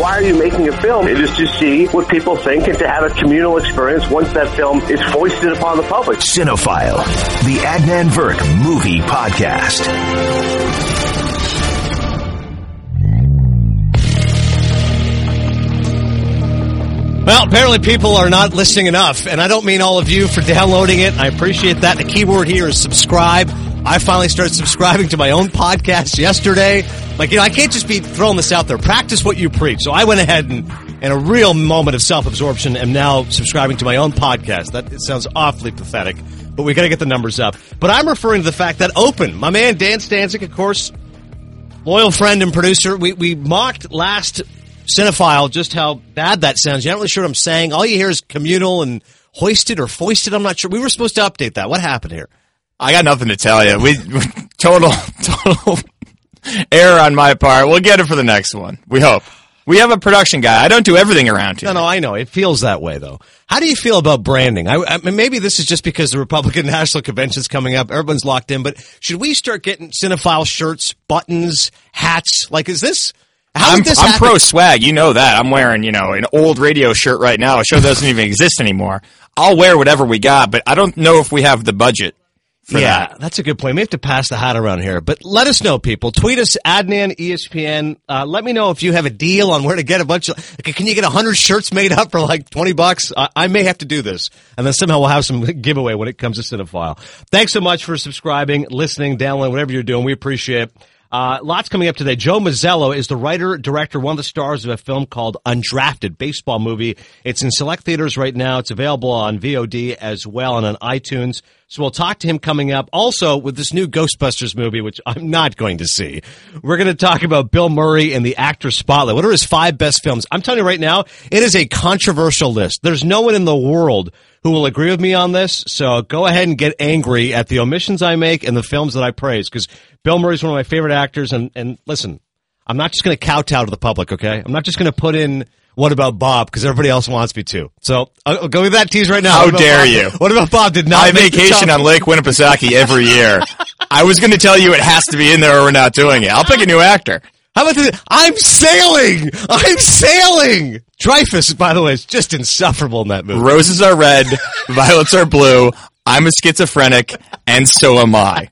Why are you making a film? It is to see what people think and to have a communal experience once that film is foisted upon the public. Cinephile, the Adnan Virk Movie Podcast. Well, apparently people are not listening enough, and I don't mean all of you for downloading it. I appreciate that. The keyword here is subscribe. I finally started subscribing to my own podcast yesterday. I can't just be throwing this out there. Practice what you preach. So I went ahead and, in a real moment of self-absorption, am now subscribing to my own podcast. That sounds awfully pathetic, but we got to get the numbers up. But I'm referring to the fact that Open, my man Dan Stanzik, of course, loyal friend and producer, we mocked last Cinephile just how bad that sounds. You're not really sure what I'm saying. All you hear is communal and hoisted or foisted. I'm not sure. We were supposed to update that. What happened here? I got nothing to tell you. We total error on my part. We'll get it for the next one. We hope. We have a production guy. I don't do everything around here. No, I know. It feels that way, though. How do you feel about branding? I mean, maybe this is just because the Republican National Convention's coming up. Everyone's locked in. But should we start getting Cinephile shirts, buttons, hats? Is this... I'm pro swag. You know that. I'm wearing, an old radio shirt right now. A show doesn't even exist anymore. I'll wear whatever we got, but I don't know if we have the budget for that. Yeah, that's a good point. We have to pass the hat around here. But let us know, people. Tweet us, Adnan ESPN. Let me know if you have a deal on where to get a bunch of... Can you get 100 shirts made up for $20? I may have to do this. And then somehow we'll have some giveaway when it comes to Cinephile. Thanks so much for subscribing, listening, downloading, whatever you're doing. We appreciate it. Lots coming up today. Joe Mazzello is the writer, director, one of the stars of a film called Undrafted, baseball movie. It's in select theaters right now. It's available on VOD as well and on iTunes. So we'll talk to him coming up. Also, with this new Ghostbusters movie, which I'm not going to see, we're going to talk about Bill Murray and the Actors Spotlight. What are his 5 best films? I'm telling you right now, it is a controversial list. There's no one in the world who will agree with me on this. So go ahead and get angry at the omissions I make and the films that I praise, because Bill Murray's one of my favorite actors. And listen, I'm not just going to kowtow to the public, okay? I'm not just going to put in What About Bob because everybody else wants me to. So I'll go with that tease right now. How dare you? What About Bob did not I vacation on Lake Winnipesaukee every year. I was going to tell you it has to be in there or we're not doing it. I'll pick a new actor. How about this? I'm sailing! Dreyfuss, by the way, is just insufferable in that movie. Roses are red, violets are blue, I'm a schizophrenic, and so am I.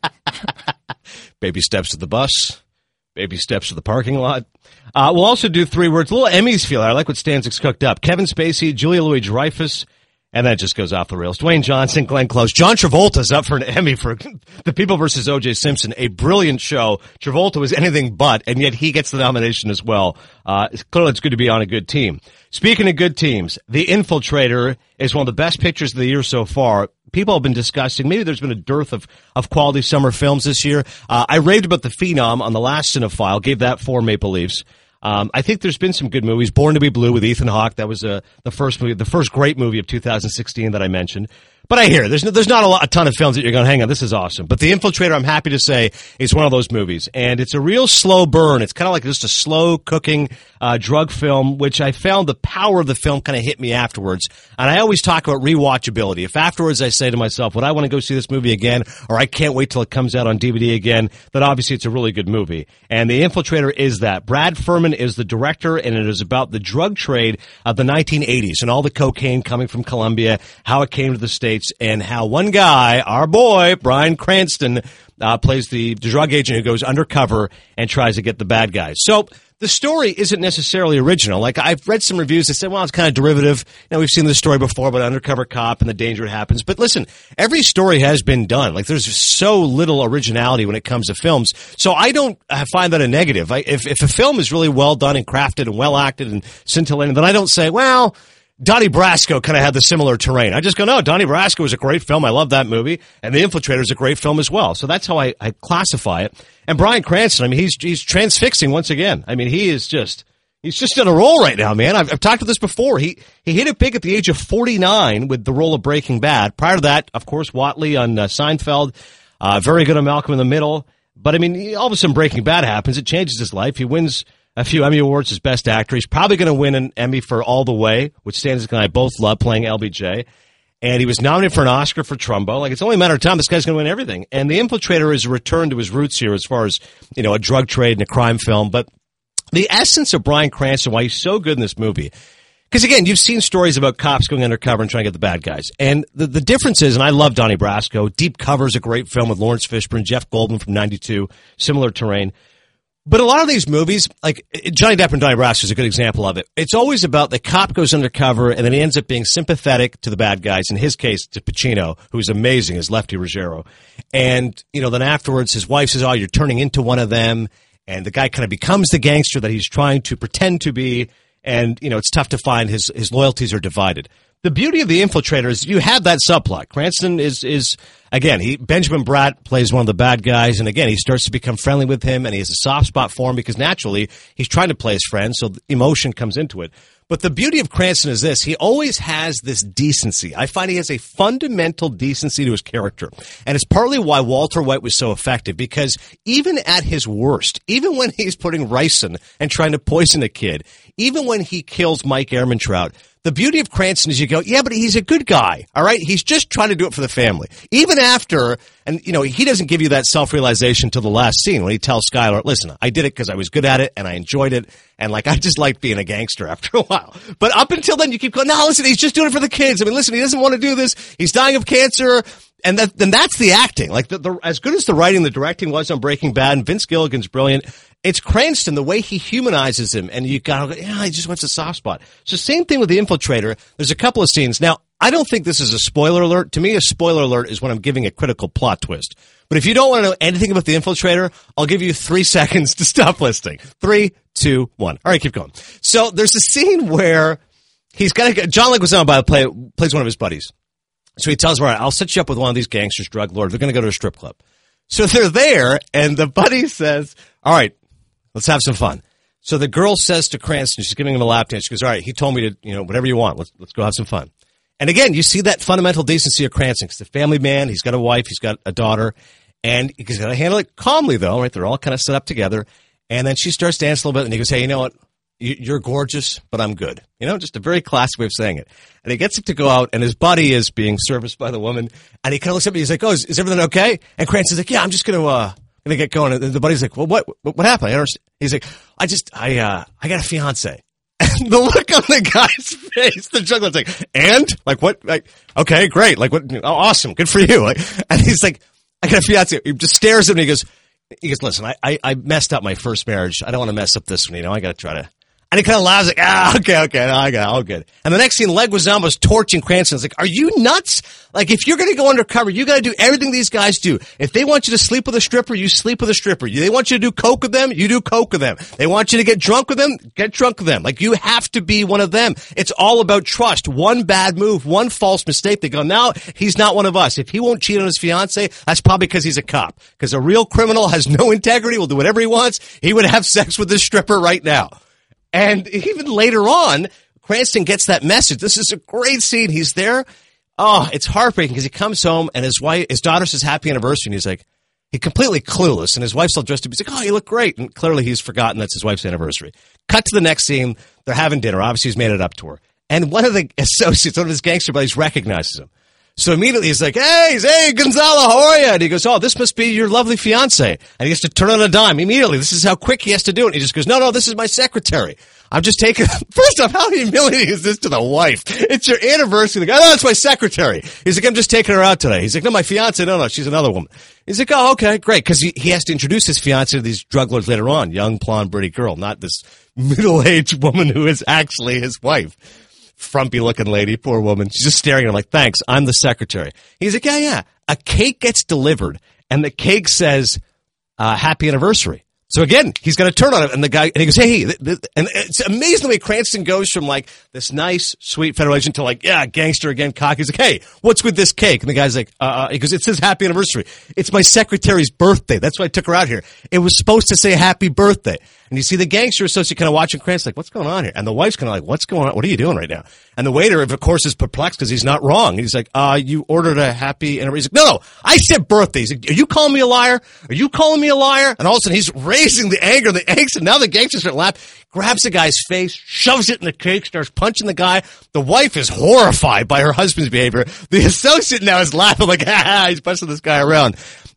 Baby steps to the bus. Baby steps to the parking lot. We'll also do 3 words. A little Emmys feel. I like what Stanzik's cooked up. Kevin Spacey, Julia Louis-Dreyfus, and that just goes off the rails. Dwayne Johnson, Glenn Close. John Travolta's up for an Emmy for The People vs. O.J. Simpson, a brilliant show. Travolta was anything but, and yet he gets the nomination as well. Clearly, it's good to be on a good team. Speaking of good teams, The Infiltrator is one of the best pictures of the year so far. People have been discussing, maybe there's been a dearth of quality summer films this year. I raved about The Phenom on the last Cinephile, gave that 4 Maple Leafs. I think there's been some good movies. Born to be Blue with Ethan Hawke. That was the first movie, the first great movie of 2016 that I mentioned. But I hear there's not a ton of films that you're going, hang on, this is awesome. But The Infiltrator, I'm happy to say, is one of those movies. And it's a real slow burn. It's kind of like just a slow cooking drug film, which I found the power of the film kind of hit me afterwards. And I always talk about rewatchability. If afterwards I say to myself, would I want to go see this movie again, or I can't wait till it comes out on DVD again, then obviously it's a really good movie. And The Infiltrator is that. Brad Furman is the director, and it is about the drug trade of the 1980s and all the cocaine coming from Colombia, how it came to the States, and how one guy, our boy, Bryan Cranston, plays the drug agent who goes undercover and tries to get the bad guys. So the story isn't necessarily original. Like, I've read some reviews that say, well, it's kind of derivative. We've seen this story before about an undercover cop and the danger it happens. But listen, every story has been done. Like, there's so little originality when it comes to films. So I don't find that a negative. If a film is really well done and crafted and well acted and scintillating, then I don't say, well, Donnie Brasco kind of had the similar terrain. I just go, no, Donnie Brasco was a great film. I love that movie. And The Infiltrator is a great film as well. So that's how I classify it. And Bryan Cranston, I mean, he's transfixing once again. I mean, he's just on a roll right now, man. I've talked about this before. He hit it big at the age of 49 with the role of Breaking Bad. Prior to that, of course, Watley on Seinfeld. Very good on Malcolm in the Middle. But I mean, all of a sudden Breaking Bad happens. It changes his life. He wins a few Emmy Awards as Best Actor. He's probably going to win an Emmy for All the Way, which Stanzik and I both love, playing LBJ. And he was nominated for an Oscar for Trumbo. Like, it's only a matter of time. This guy's going to win everything. And The Infiltrator is a return to his roots here as far as, a drug trade and a crime film. But the essence of Bryan Cranston, why he's so good in this movie. Because, again, you've seen stories about cops going undercover and trying to get the bad guys. And the difference is, and I love Donnie Brasco, Deep Cover is a great film with Lawrence Fishburne, Jeff Goldblum from 92, similar terrain. But a lot of these movies, like Johnny Depp and Donnie Brasco is a good example of it. It's always about the cop goes undercover and then he ends up being sympathetic to the bad guys. In his case, to Pacino, who's amazing as Lefty Ruggiero. And, then afterwards his wife says, oh, you're turning into one of them. And the guy kind of becomes the gangster that he's trying to pretend to be. And, it's tough to find his loyalties are divided. The beauty of The Infiltrator is you have that subplot. Cranston is again, Benjamin Bratt plays one of the bad guys. And again, he starts to become friendly with him and he has a soft spot for him because naturally he's trying to play his friend. So the emotion comes into it. But the beauty of Cranston is this. He always has this decency. I find he has a fundamental decency to his character. And it's partly why Walter White was so effective because even at his worst, even when he's putting ricin and trying to poison a kid, even when he kills Mike Ehrmantraut, the beauty of Cranston is you go, yeah, but he's a good guy, all right? He's just trying to do it for the family. Even after, and, he doesn't give you that self-realization till the last scene when he tells Skylar, listen, I did it because I was good at it and I enjoyed it, and, I just liked being a gangster after a while. But up until then, you keep going, no, listen, he's just doing it for the kids. I mean, listen, he doesn't want to do this. He's dying of cancer. And then that's the acting. Like, as good as the writing, the directing was on Breaking Bad, and Vince Gilligan's brilliant, it's Cranston, the way he humanizes him, and you gotta go, yeah, he just wants a soft spot. So same thing with The Infiltrator. There's a couple of scenes. Now, I don't think this is a spoiler alert. To me, a spoiler alert is when I'm giving a critical plot twist. But if you don't want to know anything about The Infiltrator, I'll give you 3 seconds to stop listening. 3, 2, 1. All right, keep going. So there's a scene where he's got to, John Leguizamo, by the way, plays one of his buddies. So he tells him, all right, I'll set you up with one of these gangsters, drug lords. They're going to go to a strip club. So they're there, and the buddy says, all right, let's have some fun. So the girl says to Cranston, she's giving him a lap dance. She goes, all right, he told me to, whatever you want. Let's go have some fun. And again, you see that fundamental decency of Cranston. He's a family man. He's got a wife. He's got a daughter. And he's got to handle it calmly, though, right? They're all kind of set up together. And then she starts dancing a little bit, and he goes, hey, you know what? You're gorgeous, but I'm good. Just a very classic way of saying it. And he gets him to go out, and his buddy is being serviced by the woman. And he kind of looks at me. He's like, oh, is everything okay? And Cranston's like, yeah, I'm just going to get going. And the buddy's like, well, what happened? I don't understand. He's like, I got a fiance. And the look on the guy's face, the juggler's like, and? Like, what? Like, okay, great. Like, what? Oh, awesome. Good for you. Like, and he's like, I got a fiance. He just stares at me. He goes, listen, I messed up my first marriage. I don't want to mess up this one. I got to try to. And he kind of laughs like, okay, no, I got it, all good. And the next scene, Leguizamo's torching Cranston. It's like, are you nuts? Like, if you're going to go undercover, you got to do everything these guys do. If they want you to sleep with a stripper, you sleep with a stripper. They want you to do coke with them, you do coke with them. They want you to get drunk with them, get drunk with them. Like, you have to be one of them. It's all about trust. One bad move, one false mistake, they go, now he's not one of us. If he won't cheat on his fiance, that's probably because he's a cop. Because a real criminal has no integrity, will do whatever he wants. He would have sex with this stripper right now. And even later on, Cranston gets that message. This is a great scene. He's there. Oh, it's heartbreaking because he comes home and his daughter says happy anniversary. And he's like, he's completely clueless. And his wife's all dressed up. He's like, oh, you look great. And clearly he's forgotten that's his wife's anniversary. Cut to the next scene. They're having dinner. Obviously he's made it up to her. And one of the associates, one of his gangster buddies recognizes him. So immediately he's like, hey, Gonzalo, how are you? And he goes, oh, this must be your lovely fiance. And he has to turn on a dime immediately. This is how quick he has to do it. And he just goes, no, this is my secretary. I'm just taking, first off, how humiliating is this to the wife? It's your anniversary. Like, oh, no, that's my secretary. He's like, I'm just taking her out today. He's like, no, my fiance, no, she's another woman. He's like, oh, okay, great. Cause he has to introduce his fiance to these drug lords later on. Young, blonde, pretty girl, not this middle-aged woman who is actually his wife. Frumpy looking lady, poor woman. She's just staring at him like, thanks, I'm the secretary. He's like, yeah. A cake gets delivered, and the cake says, happy anniversary. So again, he's got to turn on it, and the guy, and he goes, hey, and it's amazing the way Cranston goes from like this nice, sweet federal agent to like, yeah, gangster again, cocky. He's like, hey, what's with this cake? And the guy's like, he goes, it says happy anniversary. It's my secretary's birthday. That's why I took her out here. It was supposed to say happy birthday. And you see the gangster associate kind of watching Cranston like, what's going on here? And the wife's kind of like, what's going on? What are you doing right now? And the waiter, of course, is perplexed because he's not wrong. He's like, you ordered a happy anniversary. He's like, no, I said birthday. He's like, are you calling me a liar? Are you calling me a liar? And all of a sudden he's raising the anger, the angst, and now the gangster's starting to laugh, grabs the guy's face, shoves it in the cake, starts punching the guy. The wife is horrified by her husband's behavior. The associate now is laughing like, he's pushing this guy around.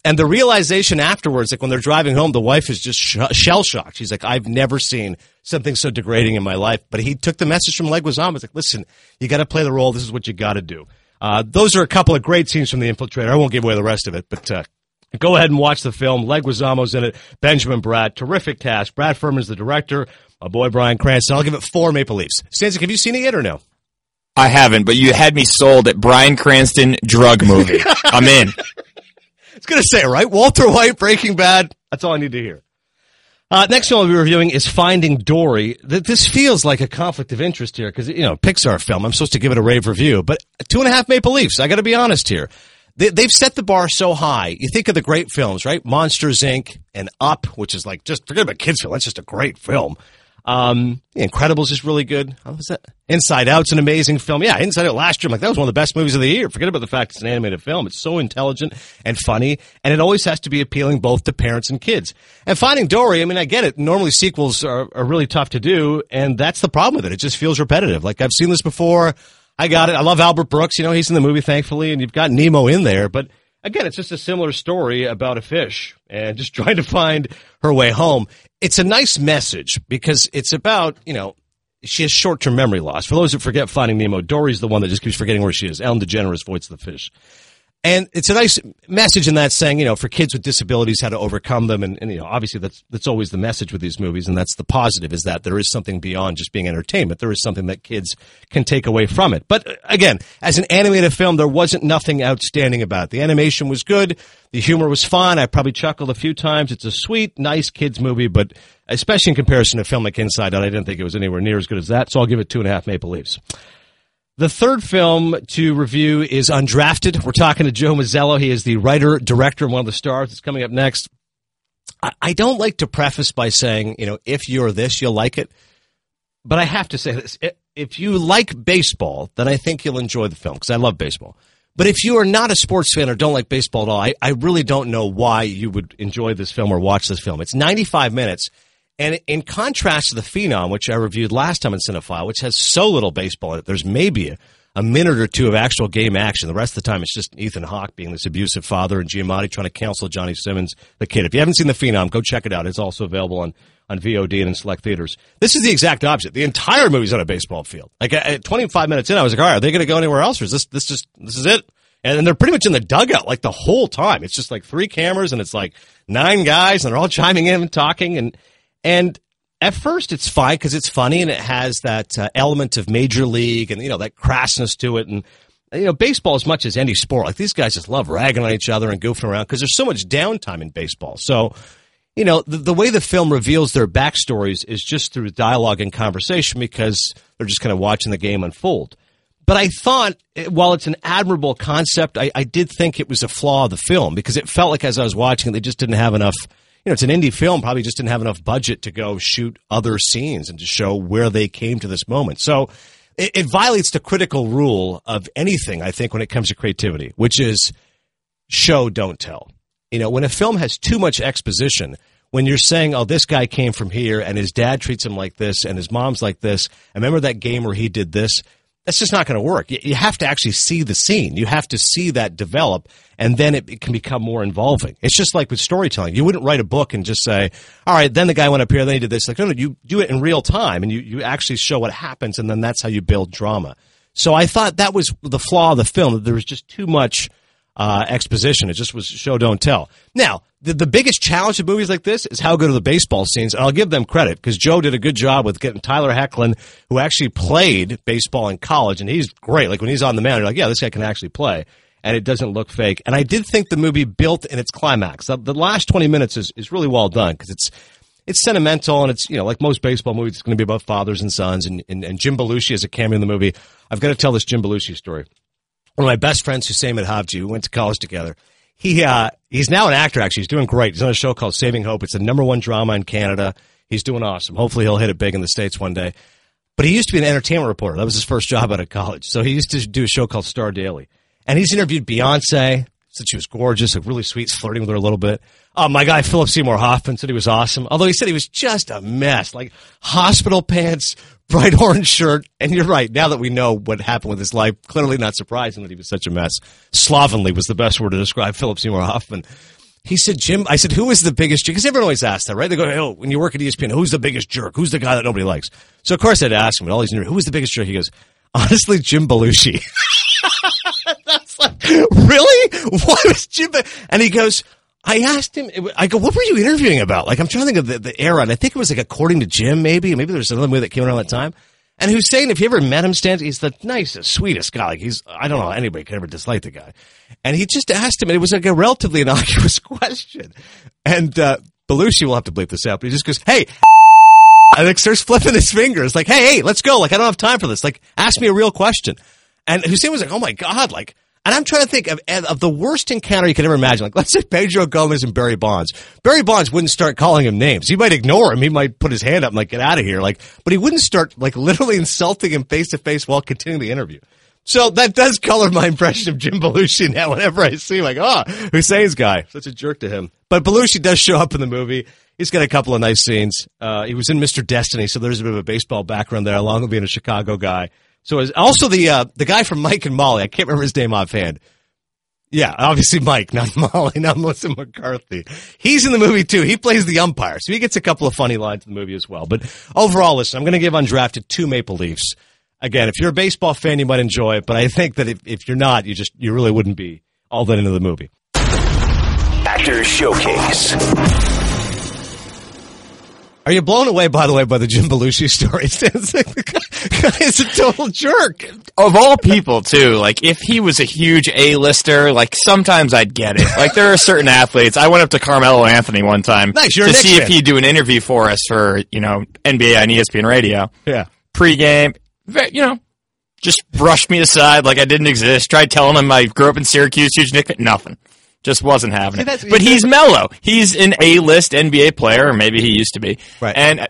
And the realization afterwards, like when they're driving home, the wife is just shell-shocked. She's like, I've never seen something so degrading in my life. But he took the message from Leguizamo. He's like, listen, you got to play the role. This is what you got to do. Those are a couple of great scenes from The Infiltrator. I won't give away the rest of it, but go ahead and watch the film. Leguizamo's in it. Benjamin Bratt, terrific cast. Brad Furman's the director. My boy Bryan Cranston. I'll give it 4 Maple Leafs. Stanzik, have you seen it yet or no? I haven't, but you had me sold at Bryan Cranston drug movie. I'm in. I was going to say, right? Walter White, Breaking Bad. That's all I need to hear. Next film I'll be reviewing is Finding Dory. This feels like a conflict of interest here because, Pixar film. I'm supposed to give it a rave review, but 2.5 Maple Leafs. I got to be honest here. They've set the bar so high. You think of the great films, right? Monsters, Inc. and Up, which is like, just forget about kids' film. That's just a great film. Incredibles is really good. How was that? Inside Out's an amazing film. Yeah, Inside Out last year, I'm like, that was one of the best movies of the year. Forget about the fact it's an animated film. It's so intelligent and funny, and it always has to be appealing both to parents and kids. And Finding Dory, I mean, I get it. Normally sequels are really tough to do, and that's the problem with it. It just feels repetitive. Like, I've seen this before. I got it. I love Albert Brooks. He's in the movie, thankfully, and you've got Nemo in there, but again, it's just a similar story about a fish and just trying to find her way home. It's a nice message because it's about, she has short-term memory loss. For those who forget Finding Nemo, Dory's the one that just keeps forgetting where she is. Ellen DeGeneres voices the fish. And it's a nice message in that saying, for kids with disabilities, how to overcome them. And obviously that's always the message with these movies. And that's the positive, is that there is something beyond just being entertainment. There is something that kids can take away from it. But again, as an animated film, there wasn't nothing outstanding about it. The animation was good. The humor was fun. I probably chuckled a few times. It's a sweet, nice kids movie, but especially in comparison to a film like Inside Out, I didn't think it was anywhere near as good as that. So I'll give it 2.5 Maple Leafs. The third film to review is Undrafted. We're talking to Joe Mazzello. He is the writer, director, and one of the stars. It's coming up next. I don't like to preface by saying, if you're this, you'll like it. But I have to say this. If you like baseball, then I think you'll enjoy the film, because I love baseball. But if you are not a sports fan or don't like baseball at all, I really don't know why you would enjoy this film or watch this film. It's 95 minutes. And in contrast to The Phenom, which I reviewed last time in Cinephile, which has so little baseball in it, there's maybe a minute or two of actual game action. The rest of the time, it's just Ethan Hawke being this abusive father and Giamatti trying to counsel Johnny Simmons, the kid. If you haven't seen The Phenom, go check it out. It's also available on VOD and in select theaters. This is the exact opposite. The entire movie's on a baseball field. Like, at 25 minutes in, I was like, all right, are they going to go anywhere else, or is this is it? And they're pretty much in the dugout, like, the whole time. It's just like 3 cameras, and it's like 9 guys, and they're all chiming in and talking, and at first it's fine because it's funny and it has that element of Major League and, that crassness to it. And, baseball, as much as any sport, like, these guys just love ragging on each other and goofing around because there's so much downtime in baseball. So, the way the film reveals their backstories is just through dialogue and conversation because they're just kind of watching the game unfold. But I thought, while it's an admirable concept, I did think it was a flaw of the film because it felt like as I was watching it, they just didn't have enough. It's an indie film, probably just didn't have enough budget to go shoot other scenes and to show where they came to this moment. So it violates the critical rule of anything, I think, when it comes to creativity, which is show, don't tell. When a film has too much exposition, when you're saying, oh, this guy came from here and his dad treats him like this and his mom's like this, and remember that game where he did this? That's just not going to work. You have to actually see the scene. You have to see that develop, and then it can become more involving. It's just like with storytelling. You wouldn't write a book and just say, all right, then the guy went up here, then he did this. Like, no, you do it in real time, and you actually show what happens, and then that's how you build drama. So I thought that was the flaw of the film, that there was just too much exposition. It just was show, don't tell. Now, the biggest challenge of movies like this is how good are the baseball scenes, and I'll give them credit because Joe did a good job with getting Tyler Hoechlin, who actually played baseball in college, and he's great. Like, when he's on the mound, you're like, yeah, this guy can actually play, and it doesn't look fake. And I did think the movie built in its climax. The last 20 minutes is really well done because it's sentimental, and it's, like most baseball movies, it's going to be about fathers and sons, and Jim Belushi has a cameo in the movie. I've got to tell this Jim Belushi story. One of my best friends, Hussein Medhabji, we went to college together. He's now an actor, actually. He's doing great. He's on a show called Saving Hope. It's the #1 drama in Canada. He's doing awesome. Hopefully he'll hit it big in the States one day. But he used to be an entertainment reporter. That was his first job out of college. So he used to do a show called Star Daily. And he's interviewed Beyonce. Said she was gorgeous, like, really sweet, flirting with her a little bit. My guy, Philip Seymour Hoffman, said he was awesome. Although he said he was just a mess. Like, hospital pants, bright orange shirt. And you're right, now that we know what happened with his life, clearly not surprising that he was such a mess. Slovenly was the best word to describe Philip Seymour Hoffman. He said, Jim, I said, who is the biggest jerk? Because everyone always asks that, right? They go, oh, when you work at ESPN, who's the biggest jerk? Who's the guy that nobody likes? So, of course, I'd ask him, and all these interviews, who was the biggest jerk? He goes, honestly, Jim Belushi. That's like, really? What was Jim? And he goes, I asked him, I go, what were you interviewing about? Like, I'm trying to think of the era, and I think it was like According to Jim, maybe there was another movie that came around that time. And Hussein, if you ever met him, Stan, he's the nicest, sweetest guy. Like, I don't know how anybody could ever dislike the guy. And he just asked him, and it was like a relatively innocuous question. And Belushi will have to bleep this out, but he just goes, hey, and like starts flipping his fingers, like, hey, let's go. Like, I don't have time for this. Like, ask me a real question. And Hussein was like, oh my God, like, and I'm trying to think of the worst encounter you could ever imagine. Like, let's say Pedro Gomez and Barry Bonds. Barry Bonds wouldn't start calling him names. He might ignore him. He might put his hand up and like, get out of here. Like, but he wouldn't start like literally insulting him face to face while continuing the interview. So that does color my impression of Jim Belushi now whenever I see him, like, oh, Hussein's guy. Such a jerk to him. But Belushi does show up in the movie. He's got a couple of nice scenes. He was in Mr. Destiny, so there's a bit of a baseball background there, along with being a Chicago guy. So also the guy from Mike and Molly. I can't remember his name offhand. Yeah, obviously Mike, not Molly, not Melissa McCarthy. He's in the movie too. He plays the umpire, so he gets a couple of funny lines in the movie as well. But overall, listen, I'm going to give Undrafted 2 Maple Leafs. Again, if you're a baseball fan, you might enjoy it, but I think that if you're not, you really wouldn't be all that into the movie. Actors Showcase. Are you blown away, by the way, by the Jim Belushi story? The guy is a total jerk. Of all people, too, like, if he was a huge A-lister, like, sometimes I'd get it. Like, there are certain athletes. I went up to Carmelo Anthony one time to see if he'd do an interview for us for, NBA on ESPN Radio. Yeah. Pre-game, just brushed me aside like I didn't exist. Tried telling him I grew up in Syracuse, huge Knicks, nothing. Just wasn't having it. But he's mellow. He's an A-list NBA player, or maybe he used to be. Right. And,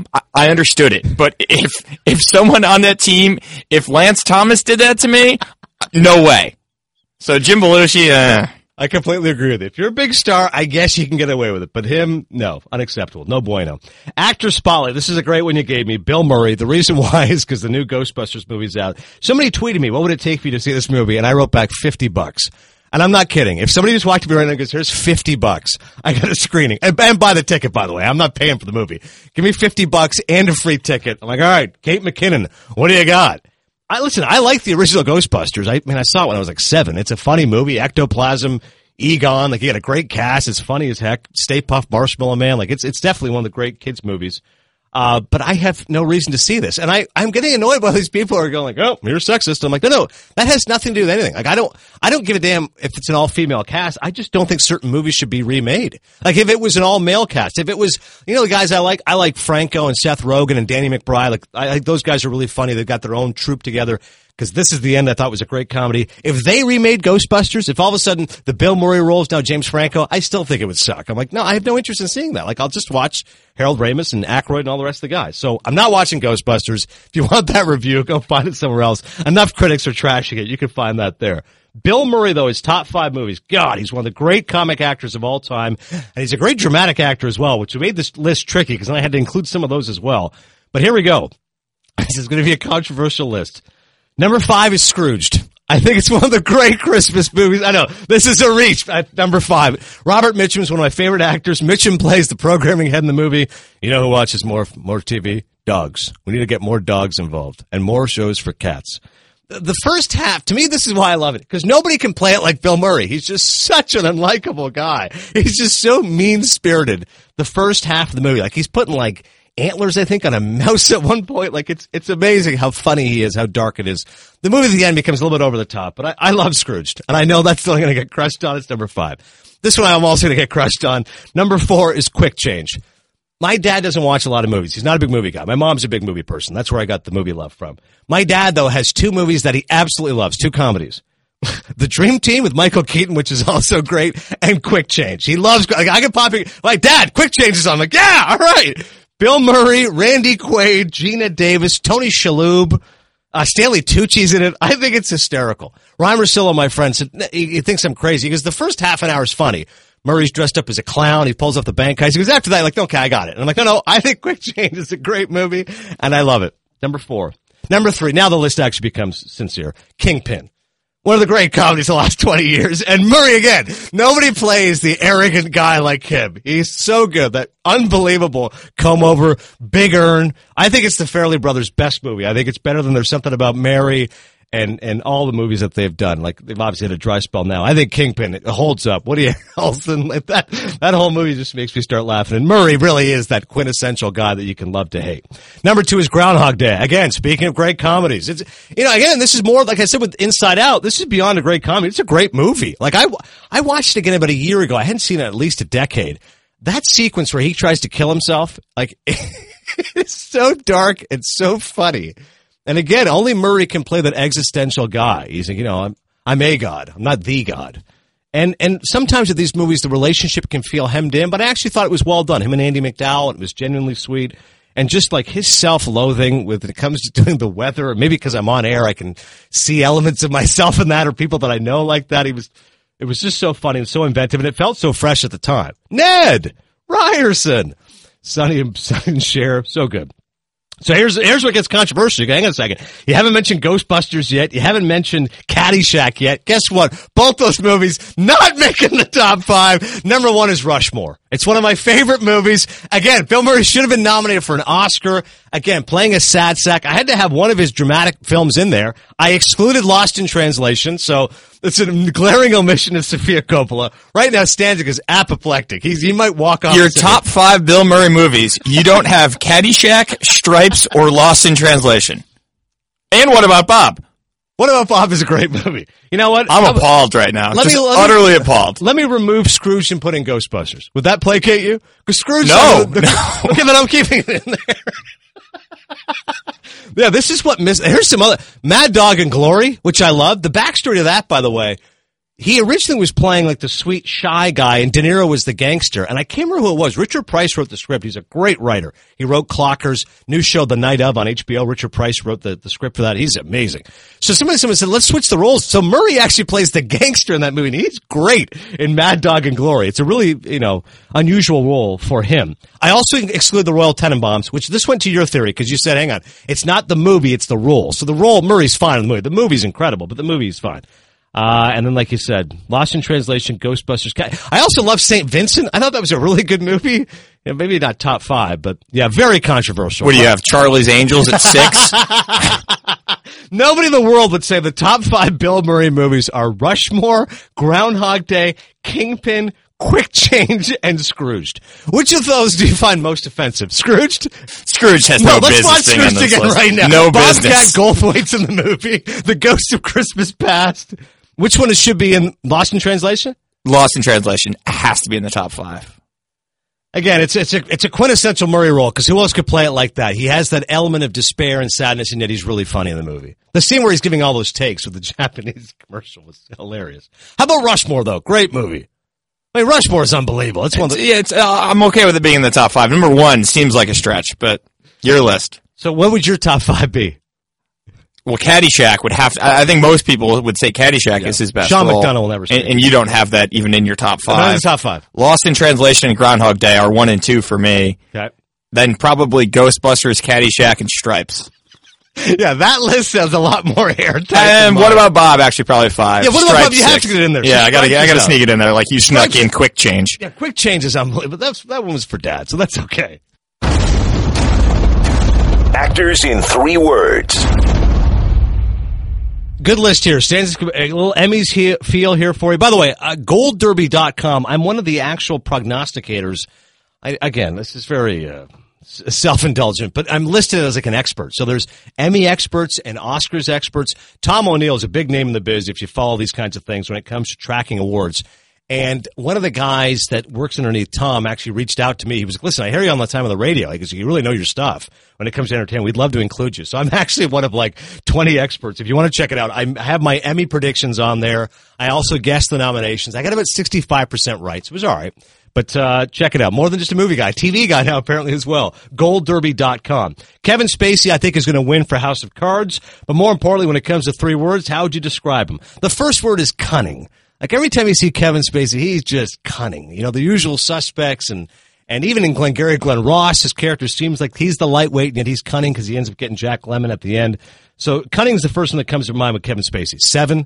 I understood it. But if someone on that team, if Lance Thomas did that to me, no way. So Jim Belushi, I completely agree with you. If you're a big star, I guess you can get away with it. But him, no. Unacceptable. No bueno. Actor Spotlight. This is a great one you gave me. Bill Murray. The reason why is because the new Ghostbusters movie's out. Somebody tweeted me, what would it take for you to see this movie? And I wrote back $50. And I'm not kidding. If somebody just walked to me right now and goes, here's $50, I got a screening. And buy the ticket, by the way. I'm not paying for the movie. Give me $50 and a free ticket. I'm like, all right, Kate McKinnon, what do you got? I like the original Ghostbusters. I saw it when I was like 7. It's a funny movie. Ectoplasm, Egon, like, you got a great cast. It's funny as heck. Stay Puft Marshmallow Man. Like, it's definitely one of the great kids movies. But I have no reason to see this. And I'm getting annoyed by these people who are going like, oh, you're sexist. I'm like, no, that has nothing to do with anything. Like, I don't give a damn if it's an all-female cast. I just don't think certain movies should be remade. Like, if it was an all-male cast, if it was, the guys I like Franco and Seth Rogen and Danny McBride. Like, I think those guys are really funny. They've got their own troupe together. Because This Is the End, I thought was a great comedy. If they remade Ghostbusters, if all of a sudden the Bill Murray role is now James Franco, I still think it would suck. I'm like, no, I have no interest in seeing that. Like, I'll just watch Harold Ramis and Aykroyd and all the rest of the guys. So I'm not watching Ghostbusters. If you want that review, go find it somewhere else. Enough critics are trashing it. You can find that there. Bill Murray, though, his top 5 movies. God, he's one of the great comic actors of all time. And he's a great dramatic actor as well, which made this list tricky because I had to include some of those as well. But here we go. This is going to be a controversial list. Number 5 is Scrooged. I think it's one of the great Christmas movies. I know, this is a reach. Number 5. Robert Mitchum's one of my favorite actors. Mitchum plays the programming head in the movie. You know who watches more TV? Dogs. We need to get more dogs involved and more shows for cats. The first half, to me, this is why I love it, because nobody can play it like Bill Murray. He's just such an unlikable guy. He's just so mean-spirited. The first half of the movie, like, he's putting, like, antlers, I think, on a mouse at one point. Like, it's amazing how funny he is, how dark it is. The movie at the end becomes a little bit over the top, but I love Scrooged, and I know that's still going to get crushed on. It's number 5. This one I'm also going to get crushed on. Number 4 is Quick Change. My dad doesn't watch a lot of movies. He's not a big movie guy. My mom's a big movie person. That's where I got the movie love from. My dad, though, has 2 movies that he absolutely loves, 2 comedies. The Dream Team with Michael Keaton, which is also great, and Quick Change. He loves, like, I can pop it, like, Dad, Quick Change is on. I'm like, yeah, all right. Bill Murray, Randy Quaid, Gina Davis, Tony Shalhoub, Stanley Tucci's in it. I think it's hysterical. Ryan Russillo, my friend, said he thinks I'm crazy because the first half an hour is funny. Murray's dressed up as a clown. He pulls up the bank heist. He goes, after that, like, okay, I got it. And I'm like, no, I think Quick Change is a great movie, and I love it. Number 4. Number 3. Now the list actually becomes sincere. Kingpin. One of the great comedies of the last 20 years. And Murray, again, nobody plays the arrogant guy like him. He's so good. That unbelievable come-over, big earn. I think it's the Farrelly Brothers' best movie. I think it's better than There's Something About Mary and all the movies that they've done. Like, they've obviously had a dry spell now. I think Kingpin, it holds up. Woody Harrelson, like that whole movie just makes me start laughing. And Murray really is that quintessential guy that you can love to hate. Number 2 is Groundhog Day. Again, speaking of great comedies, it's, again, this is more, like I said, with Inside Out, this is beyond a great comedy. It's a great movie. Like, I watched it again about a year ago. I hadn't seen it in at least a decade. That sequence where he tries to kill himself, like, it's so dark and so funny. And again, only Murray can play that existential guy. He's like, I'm a god. I'm not the god. And sometimes with these movies, the relationship can feel hemmed in, but I actually thought it was well done. Him and Andie MacDowell, it was genuinely sweet. And just like his self-loathing when it comes to doing the weather, or maybe because I'm on air, I can see elements of myself in that, or people that I know like that. It was just so funny and so inventive, and it felt so fresh at the time. Ned Ryerson, Sonny and Cher, so good. So here's what gets controversial. Hang on a second. You haven't mentioned Ghostbusters yet. You haven't mentioned Caddyshack yet. Guess what? Both those movies not making the top 5. Number 1 is Rushmore. It's one of my favorite movies. Again, Bill Murray should have been nominated for an Oscar. Again, playing a sad sack. I had to have one of his dramatic films in there. I excluded Lost in Translation, so it's a glaring omission of Sofia Coppola. Right now, Stanzik is apoplectic. He might walk off. Your top 5 Bill Murray movies, you don't have Caddyshack, Stripes, or Lost in Translation. And what about Bob? What About Bob is a great movie. You know what? I'm appalled right now. Utterly appalled. Let me remove Scrooge and put in Ghostbusters. Would that placate you? Because Scrooge... No. Okay, then I'm keeping it in there. Yeah, this is what... Here's some other... Mad Dog and Glory, which I love. The backstory to that, by the way, he originally was playing like the sweet, shy guy, and De Niro was the gangster. And I can't remember who it was. Richard Price wrote the script. He's a great writer. He wrote Clockers, new show The Night Of on HBO. Richard Price wrote the script for that. He's amazing. So somebody said, let's switch the roles. So Murray actually plays the gangster in that movie, and he's great in Mad Dog and Glory. It's a really, unusual role for him. I also exclude the Royal Tenenbaums, which this went to your theory, because you said, hang on, it's not the movie, it's the role. So the role, Murray's fine in the movie. The movie's incredible, but the movie's fine. And then, like you said, Lost in Translation, Ghostbusters. I also love St. Vincent. I thought that was a really good movie. Yeah, maybe not top 5, but yeah, very controversial. What do you have, Charlie's Angels at 6? Nobody in the world would say the top 5 Bill Murray movies are Rushmore, Groundhog Day, Kingpin, Quick Change, and Scrooged. Which of those do you find most offensive? Scrooged? Scrooge has no business. Let's watch Scrooged again list. right now. No Bobcat business. Goldthwait's in the movie. The Ghost of Christmas Past. Which one should be in Lost in Translation? Lost in Translation has to be in the top 5. Again, it's a quintessential Murray role, because who else could play it like that? He has that element of despair and sadness, and yet he's really funny in the movie. The scene where he's giving all those takes with the Japanese commercial was hilarious. How about Rushmore, though? Great movie. I mean, Rushmore is unbelievable. It's one of the, I'm okay with it being in the top 5. Number 1 seems like a stretch, but your list. So what would your top 5 be? Well, Caddyshack would have to, I think most people would say Caddyshack is his best Sean role. McDonough will never say and you don't have that even in your top 5. Not in the top 5. Lost in Translation and Groundhog Day are 1 and 2 for me. Okay. Then probably Ghostbusters, Caddyshack, and Stripes. Yeah, that list has a lot more airtime. And What About Bob? Actually, probably 5. Yeah, What About Bob? You have to get it in there. Yeah, I gotta sneak it in there. Like you snuck in Quick Change. Yeah, Quick Change is unbelievable. That one was for Dad, so that's okay. Actors in 3 words. Good list here. Stands a little Emmys feel here for you. By the way, GoldDerby.com. I'm one of the actual prognosticators. Again, this is very self-indulgent, but I'm listed as like an expert. So there's Emmy experts and Oscars experts. Tom O'Neill is a big name in the biz if you follow these kinds of things when it comes to tracking awards. And one of the guys that works underneath Tom actually reached out to me. He was like, listen, I hear you all the time on the radio. He goes, you really know your stuff when it comes to entertainment. We'd love to include you. So I'm actually one of like 20 experts. If you want to check it out, I have my Emmy predictions on there. I also guessed the nominations. I got about 65% right. So it was all right. But check it out. More than just a movie guy. TV guy now apparently as well. GoldDerby.com. Kevin Spacey, I think, is going to win for House of Cards. But more importantly, when it comes to 3 words, how would you describe him? The first word is cunning. Like every time you see Kevin Spacey, he's just cunning. You know, the usual suspects and even in Glengarry Glen Ross, his character seems like he's the lightweight and yet he's cunning because he ends up getting Jack Lemmon at the end. So cunning is the first one that comes to mind with Kevin Spacey. 7.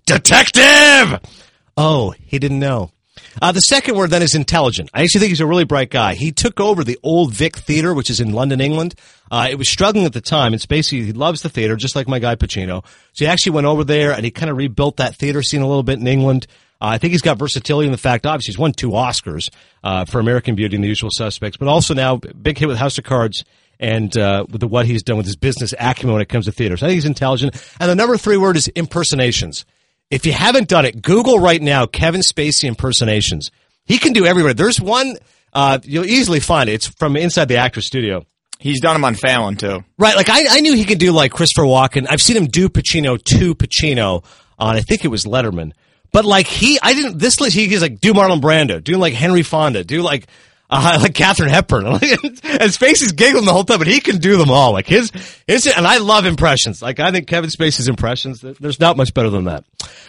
Detective! Oh, he didn't know. The second word then is intelligent. I actually think he's a really bright guy. He took over the Old Vic Theatre, which is in London, England. It was struggling at the time, and Spacey, he loves the theater, just like my guy Pacino. So he actually went over there, and he kind of rebuilt that theater scene a little bit in England. I think he's got versatility in the fact, obviously, he's won 2 Oscars for American Beauty and The Usual Suspects, but also now big hit with House of Cards and with what he's done with his business acumen when it comes to theater. So I think he's intelligent. And the number 3 word is impersonations. If you haven't done it, Google right now Kevin Spacey impersonations. He can do everywhere. There's one, you'll easily find it. It's from inside the Actors Studio. He's done them on Fallon, too. Right, like I knew he could do like Christopher Walken. I've seen him do Pacino to Pacino on, I think it was Letterman. But like he's like, do Marlon Brando, do like Henry Fonda, do like Katharine Hepburn. And Spacey's giggling the whole time, but he can do them all. Like his, and I love impressions. Like I think Kevin Spacey's impressions, there's not much better than that.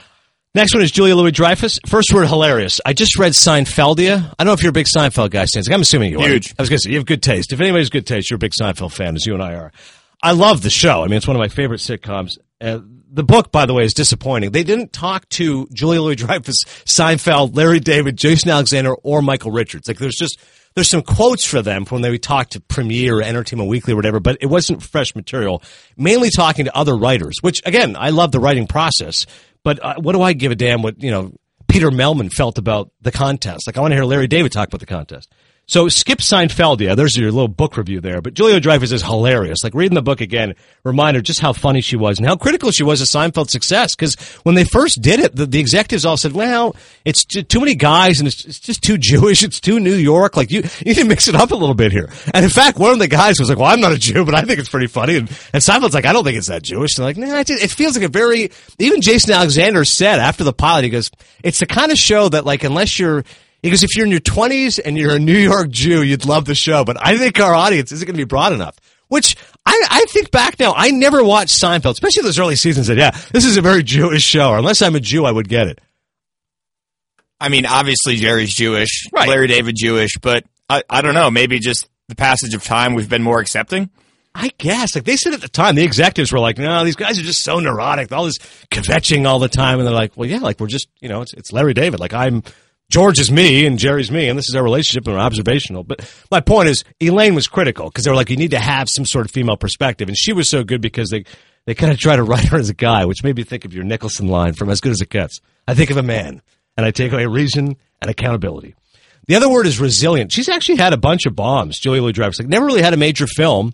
Next one is Julia Louis-Dreyfus. First word, hilarious. I just read Seinfeldia. I don't know if you're a big Seinfeld guy, Stans. I'm assuming you are. Huge. I was going to say, you have good taste. If anybody's good taste, you're a big Seinfeld fan, as you and I are. I love the show. I mean, it's one of my favorite sitcoms. The book, by the way, is disappointing. They didn't talk to Julia Louis-Dreyfus, Seinfeld, Larry David, Jason Alexander, or Michael Richards. Like, there's some quotes for them from when they talked to Premiere or Entertainment Weekly or whatever, but it wasn't fresh material. Mainly talking to other writers, which, again, I love the writing process. But what do I give a damn what, Peter Melman felt about the contest? Like, I want to hear Larry David talk about the contest. So skip Seinfeldia. There's your little book review there. But Julia Dreyfus is hilarious. Like, reading the book again, reminder just how funny she was and how critical she was of Seinfeld's success. Because when they first did it, the executives all said, well, it's too many guys and it's just too Jewish. It's too New York. Like, you need to mix it up a little bit here. And in fact, one of the guys was like, well, I'm not a Jew, but I think it's pretty funny. And Seinfeld's like, I don't think it's that Jewish. And they're like, nah, it feels like a very, even Jason Alexander said after the pilot, he goes, it's the kind of show that, like, because if you're in your 20s and you're a New York Jew, you'd love the show. But I think our audience isn't going to be broad enough. Which, I think back now, I never watched Seinfeld, especially those early seasons, and yeah, this is a very Jewish show. Or unless I'm a Jew, I would get it. I mean, obviously Jerry's Jewish, right. Larry David Jewish, but I don't know, maybe just the passage of time we've been more accepting? I guess. Like, they said at the time, the executives were like, no, these guys are just so neurotic, all this kvetching all the time. And they're like, well, yeah, like, we're just, it's Larry David. Like, George is me and Jerry's me, and this is our relationship and we're observational. But my point is, Elaine was critical because they were like, you need to have some sort of female perspective. And she was so good because they kind of try to write her as a guy, which made me think of your Nicholson line from As Good as It Gets. I think of a man, and I take away reason and accountability. The other word is resilient. She's actually had a bunch of bombs, Julia Louis-Dreyfus. Like, never really had a major film.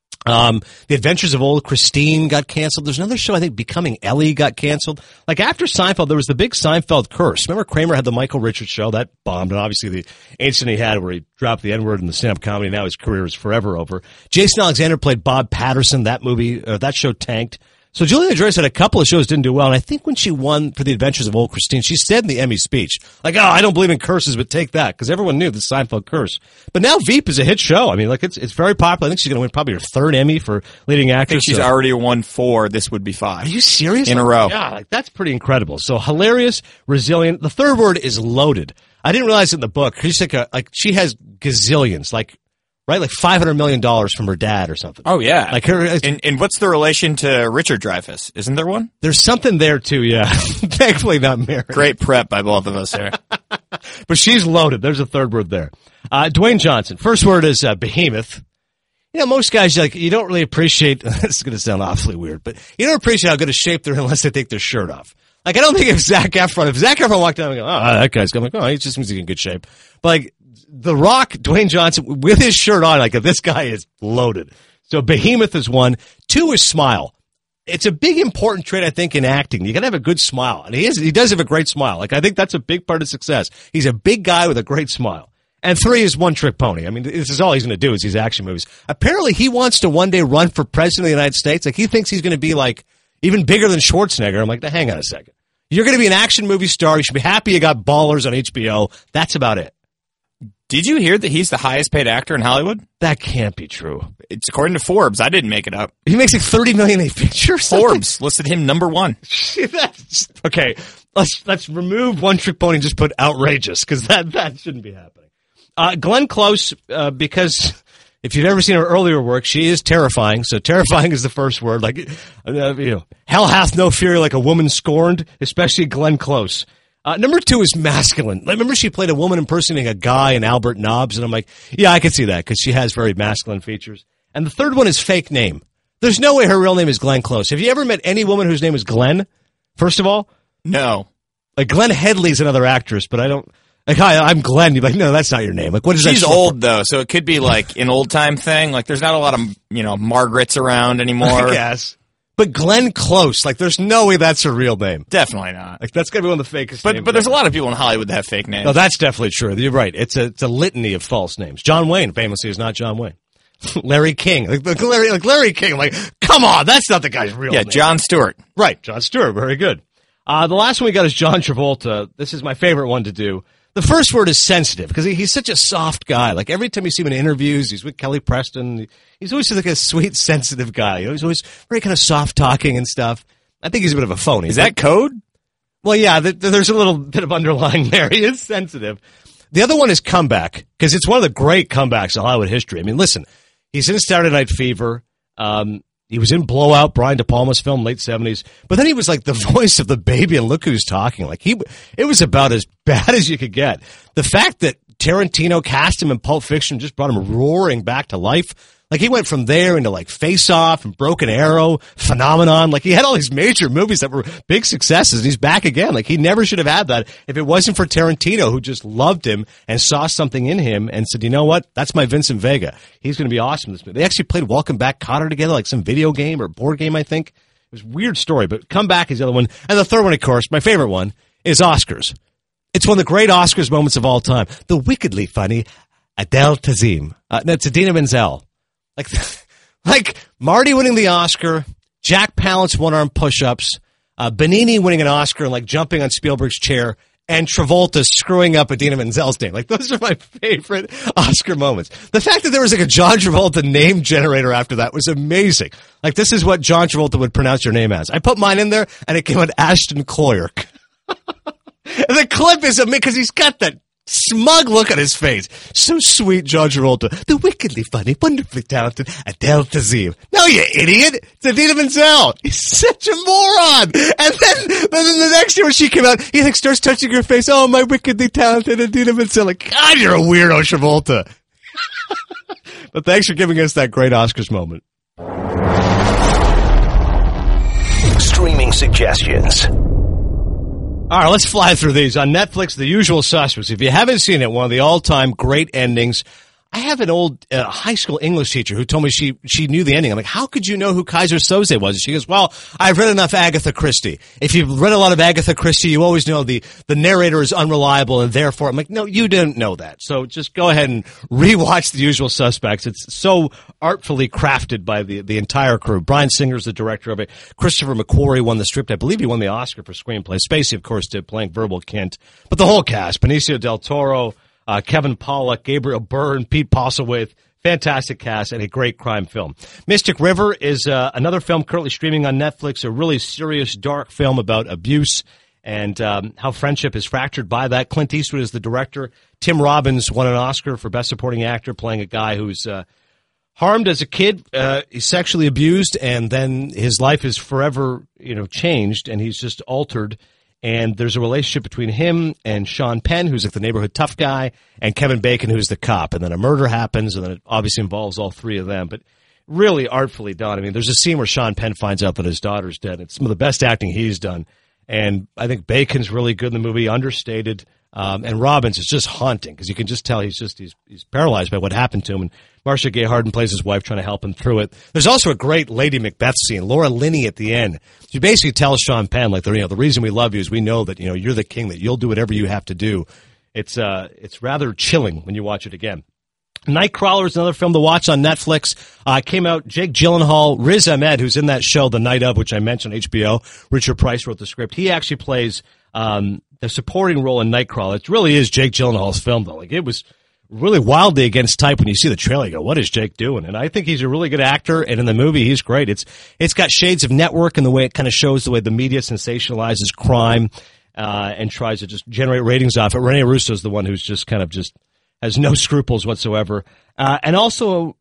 The Adventures of Old Christine got canceled. There's another show, I think, Becoming Ellie got canceled. Like, after Seinfeld, there was the big Seinfeld curse. Remember Kramer had the Michael Richards show? That bombed. And obviously the incident he had where he dropped the N-word in the stand-up comedy. Now his career is forever over. Jason Alexander played Bob Patterson. That show tanked. So Julia Dreyfus had a couple of shows didn't do well, and I think when she won for The Adventures of Old Christine, she said in the Emmy speech, like, oh, I don't believe in curses, but take that, because everyone knew the Seinfeld curse. But now Veep is a hit show. I mean, like, it's very popular. I think she's going to win probably her 3rd Emmy for leading actress. I think she's already won 4. This would be 5. Are you serious? In a row. Yeah, like, that's pretty incredible. So hilarious, resilient. The third word is loaded. I didn't realize it in the book. She's like she has gazillions, like $500 million from her dad or something. Oh, yeah. Like her. And what's the relation to Richard Dreyfuss? Isn't there one? There's something there, too, yeah. Thankfully not married. Great prep by both of us here. But she's loaded. There's a third word there. Dwayne Johnson. First word is behemoth. Most guys, you don't really appreciate, this is going to sound awfully weird, but you don't appreciate how good a shape they're in unless they take their shirt off. Like, I don't think if Zac Efron walked down and go, oh, that guy's going, he just seems to be in good shape. But, like, The Rock, Dwayne Johnson, with his shirt on, like, this guy is loaded. So behemoth is 1. 2 is smile. It's a big, important trait, I think, in acting. You got to have a good smile. And he does have a great smile. Like, I think that's a big part of success. He's a big guy with a great smile. And 3 is one-trick pony. I mean, this is all he's going to do is these action movies. Apparently, he wants to one day run for president of the United States. Like, he thinks he's going to be, like, even bigger than Schwarzenegger. I'm like, hang on a second. You're going to be an action movie star. You should be happy you got Ballers on HBO. That's about it. Did you hear that he's the highest paid actor in Hollywood? That can't be true. It's according to Forbes. I didn't make it up. He makes like $30 million a picture. Forbes listed him number 1. Okay, let's remove One Trick Pony and just put outrageous because that shouldn't be happening. Glenn Close, because If you've ever seen her earlier work, she is terrifying. So terrifying is the first word. Like, hell hath no fury like a woman scorned, especially Glenn Close. Number 2 is masculine. Remember she played a woman impersonating a guy in Albert Nobbs, and I'm like, yeah, I can see that because she has very masculine features. And the third one is fake name. There's no way her real name is Glenn Close. Have you ever met any woman whose name is Glenn, first of all? No. Like, Glenn Headley's another actress, but I don't... Like, hi, I'm Glenn. You're like, no, that's not your name. Like, what is that? She's old, though, so it could be like an old-time thing. Like, there's not a lot of, Margarets around anymore. Yes. But Glenn Close, like, there's no way that's her real name. Definitely not. Like, that's going to be one of the fakest names. But there's a lot of people in Hollywood that have fake names. No, that's definitely true. You're right. It's a litany of false names. John Wayne, famously, is not John Wayne. Larry King. Larry King. Like, come on, that's not the guy's real name. Yeah, Jon Stewart. Right, Jon Stewart. Very good. The last one we got is John Travolta. This is my favorite one to do. The first word is sensitive because he's such a soft guy. Like, every time you see him in interviews, he's with Kelly Preston. He's always like a sweet, sensitive guy. He's always very kind of soft talking and stuff. I think he's a bit of a phony. Is that code? Well, yeah, there's a little bit of underlying there. He is sensitive. The other one is comeback because it's one of the great comebacks in Hollywood history. I mean, listen, he's in Saturday Night Fever. He was in Blowout, Brian De Palma's film, late 70s. But then he was like the voice of the baby and Look Who's Talking. Like, it was about as bad as you could get. The fact that Tarantino cast him in Pulp Fiction just brought him roaring back to life. Like, he went from there into like Face Off and Broken Arrow, Phenomenon. Like, he had all these major movies that were big successes, and he's back again. Like, he never should have had that if it wasn't for Tarantino, who just loved him and saw something in him and said, you know what? That's my Vincent Vega. He's going to be awesome in this movie. They actually played Welcome Back Kotter together, like some video game or board game, I think. It was a weird story, but Comeback is the other one. And the third one, of course, my favorite one, is Oscars. It's one of the great Oscars moments of all time. The wickedly funny Adele Tazim. That's Idina Menzel. Like Marty winning the Oscar, Jack Palance one-arm push-ups, Benigni winning an Oscar and like jumping on Spielberg's chair, and Travolta screwing up Idina Menzel's name. Like, those are my favorite Oscar moments. The fact that there was like a John Travolta name generator after that was amazing. Like, this is what John Travolta would pronounce your name as. I put mine in there, and it came out Ashton Kutcher. And the clip is amazing because he's got that smug look on his face. So sweet, John Travolta. The wickedly funny, wonderfully talented Adele Tazim. No, you idiot. It's Idina Menzel. He's such a moron. And then the next year when she came out, he like starts touching her face. Oh, my wickedly talented Idina Menzel. Like, God, you're a weirdo, Travolta. But thanks for giving us that great Oscars moment. Streaming suggestions. All right, let's fly through these. On Netflix, The Usual Suspects. If you haven't seen it, one of the all-time great endings. I have an old high school English teacher who told me she knew the ending. I'm like, how could you know who Kaiser Soze was? And she goes, well, I've read enough Agatha Christie. If you've read a lot of Agatha Christie, you always know the narrator is unreliable, and therefore, I'm like, no, you didn't know that. So just go ahead and rewatch The Usual Suspects. It's so artfully crafted by the entire crew. Bryan Singer's the director of it. Christopher McQuarrie won the script. I believe he won the Oscar for screenplay. Spacey, of course, did, playing Verbal Kint. But the whole cast, Benicio del Toro, Kevin Pollak, Gabriel Byrne, Pete Postlethwaite, fantastic cast, and a great crime film. Mystic River is another film currently streaming on Netflix, a really serious, dark film about abuse and how friendship is fractured by that. Clint Eastwood is the director. Tim Robbins won an Oscar for Best Supporting Actor, playing a guy who's harmed as a kid. He's sexually abused, and then his life is forever, changed, and he's just altered. And there's a relationship between him and Sean Penn, who's like the neighborhood tough guy, and Kevin Bacon, who's the cop. And then a murder happens, and then it obviously involves all three of them. But really artfully done. I mean, there's a scene where Sean Penn finds out that his daughter's dead. It's some of the best acting he's done. And I think Bacon's really good in the movie, understated. And Robbins is just haunting because you can just tell he's paralyzed by what happened to him. And Marcia Gay Harden plays his wife trying to help him through it. There's also a great Lady Macbeth scene, Laura Linney at the end. She basically tells Sean Penn, like, the reason we love you is we know that, you're the king, that you'll do whatever you have to do. It's rather chilling when you watch it again. Nightcrawler is another film to watch on Netflix. Came out, Jake Gyllenhaal, Riz Ahmed, who's in that show The Night Of, which I mentioned, HBO. Richard Price wrote the script. He actually plays the supporting role in Nightcrawler. It really is Jake Gyllenhaal's film, though. Like, it was really wildly against type when you see the trailer. You go, what is Jake doing? And I think he's a really good actor, and in the movie, he's great. It's got shades of Network in the way it kind of shows the way the media sensationalizes crime and tries to just generate ratings off it. Rene Russo's the one who's just has no scruples whatsoever. And also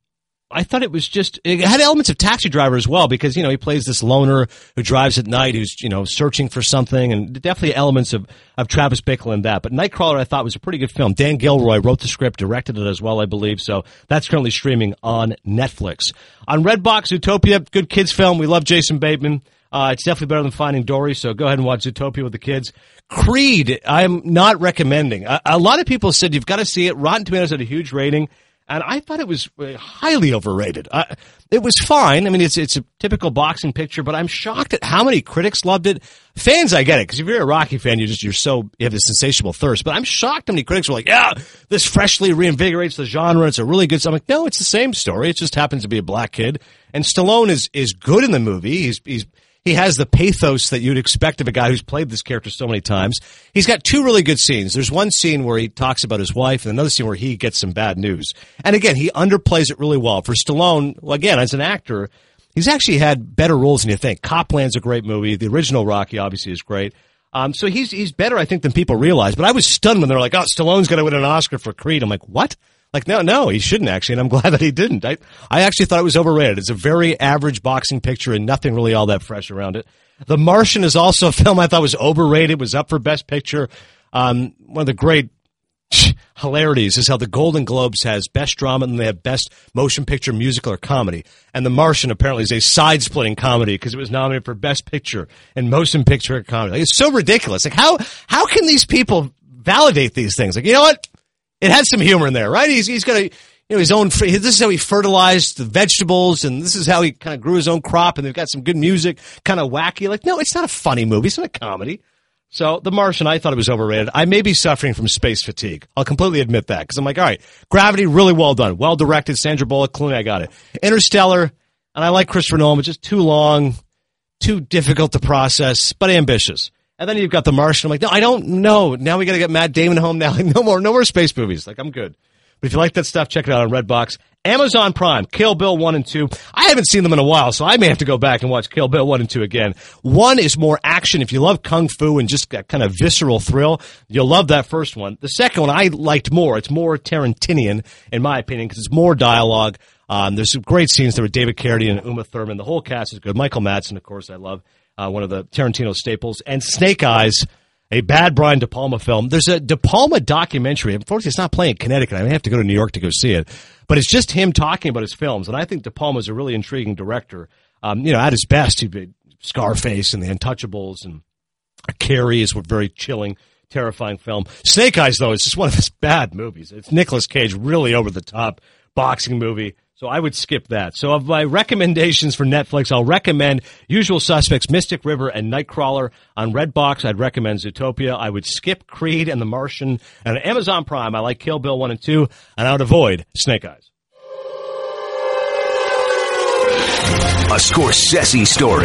I thought it was it had elements of Taxi Driver as well because, he plays this loner who drives at night who's, searching for something, and definitely elements of Travis Bickle in that. But Nightcrawler I thought was a pretty good film. Dan Gilroy wrote the script, directed it as well, I believe. So that's currently streaming on Netflix. On Redbox, Zootopia, good kids film. We love Jason Bateman. It's definitely better than Finding Dory, so go ahead and watch Zootopia with the kids. Creed, I'm not recommending. A lot of people said you've got to see it. Rotten Tomatoes had a huge rating. And I thought it was highly overrated. It was fine. I mean, it's a typical boxing picture, but I'm shocked at how many critics loved it. Fans, I get it, because if you're a Rocky fan, you have this insatiable thirst. But I'm shocked how many critics were like, yeah, this freshly reinvigorates the genre. It's a really good. I'm like, no, it's the same story. It just happens to be a black kid. And Stallone is good in the movie. He has the pathos that you'd expect of a guy who's played this character so many times. He's got two really good scenes. There's one scene where he talks about his wife and another scene where he gets some bad news. And again, he underplays it really well. For Stallone, well, again, as an actor, he's actually had better roles than you think. Copland's a great movie. The original Rocky obviously is great. So he's better, I think, than people realize. But I was stunned when they're like, oh, Stallone's going to win an Oscar for Creed. I'm like, what? Like, no, he shouldn't actually, and I'm glad that he didn't. I actually thought it was overrated. It's a very average boxing picture and nothing really all that fresh around it. The Martian is also a film I thought was overrated, was up for Best Picture. One of the great hilarities is how the Golden Globes has Best Drama and they have Best Motion Picture, Musical, or Comedy. And The Martian apparently is a side-splitting comedy because it was nominated for Best Picture and Motion Picture or Comedy. Like, it's so ridiculous. Like, how can these people validate these things? Like, you know what? It has some humor in there, right? He's got his own. This is how he fertilized the vegetables, and this is how he kind of grew his own crop. And they've got some good music, kind of wacky. Like, no, it's not a funny movie. It's not a comedy. So, The Martian, I thought it was overrated. I may be suffering from space fatigue. I'll completely admit that because I'm like, all right, Gravity, really well done, well directed. Sandra Bullock, Clooney, I got it. Interstellar, and I like Christopher Nolan, but just too long, too difficult to process, but ambitious. And then you've got The Martian. I'm like, no, I don't know. Now we got to get Matt Damon home now. Like, no more space movies. Like, I'm good. But if you like that stuff, check it out on Redbox. Amazon Prime, Kill Bill 1 and 2. I haven't seen them in a while, so I may have to go back and watch Kill Bill 1 and 2 again. 1 is more action. If you love Kung Fu and just that kind of visceral thrill, you'll love that first one. The second one I liked more. It's more Tarantinian, in my opinion, because it's more dialogue. There's some great scenes there with David Carradine and Uma Thurman. The whole cast is good. Michael Madsen, of course, I love. One of the Tarantino staples. And Snake Eyes, a bad Brian De Palma film. There's a De Palma documentary. Unfortunately, it's not playing in Connecticut. I may have to go to New York to go see it. But it's just him talking about his films. And I think De Palma's a really intriguing director. At his best, he did Scarface and The Untouchables, and Carrie is a very chilling, terrifying film. Snake Eyes, though, is just one of his bad movies. It's Nicolas Cage, really over-the-top boxing movie. So I would skip that. So of my recommendations for Netflix, I'll recommend Usual Suspects, Mystic River, and Nightcrawler. On Redbox, I'd recommend Zootopia. I would skip Creed and The Martian. And on Amazon Prime, I like Kill Bill 1 and 2, and I would avoid Snake Eyes. A Scorsese story.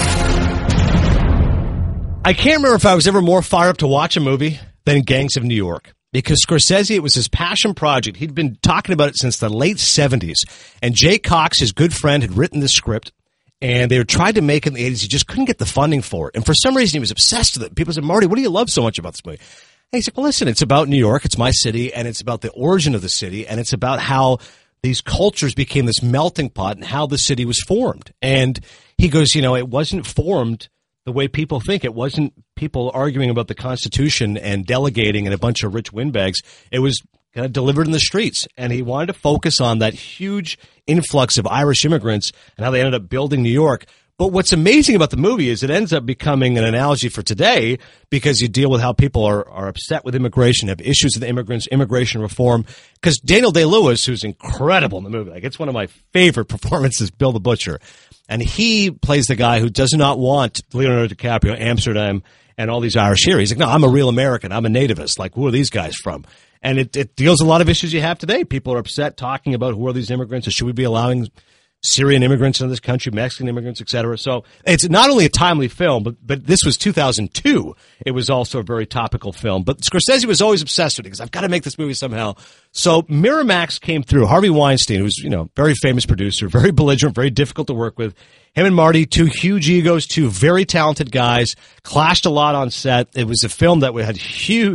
I can't remember if I was ever more fired up to watch a movie than Gangs of New York. Because Scorsese, it was his passion project. He'd been talking about it since the late 70s. And Jay Cox, his good friend, had written the script. And they tried to make it in the 80s. He just couldn't get the funding for it. And for some reason, he was obsessed with it. People said, Marty, what do you love so much about this movie? And he's like, well, listen, it's about New York. It's my city. And it's about the origin of the city. And it's about how these cultures became this melting pot and how the city was formed. And he goes, it wasn't formed the way people think. It wasn't people arguing about the Constitution and delegating and a bunch of rich windbags. It was kind of delivered in the streets. And he wanted to focus on that huge influx of Irish immigrants and how they ended up building New York. But what's amazing about the movie is it ends up becoming an analogy for today because you deal with how people are upset with immigration, have issues with immigrants, immigration reform. Because Daniel Day-Lewis, who's incredible in the movie, like it's one of my favorite performances, Bill the Butcher. And he plays the guy who does not want Leonardo DiCaprio, Amsterdam, and all these Irish here. He's like, no, I'm a real American. I'm a nativist. Like, who are these guys from? And it deals with a lot of issues you have today. People are upset talking about who are these immigrants, or should we be allowing Syrian immigrants into this country, Mexican immigrants, et cetera. So it's not only a timely film, but this was 2002. It was also a very topical film. But Scorsese was always obsessed with it because I've got to make this movie somehow. So Miramax came through. Harvey Weinstein, who's, very famous producer, very belligerent, very difficult to work with. Him and Marty, two huge egos, two very talented guys, clashed a lot on set. It was a film that had huge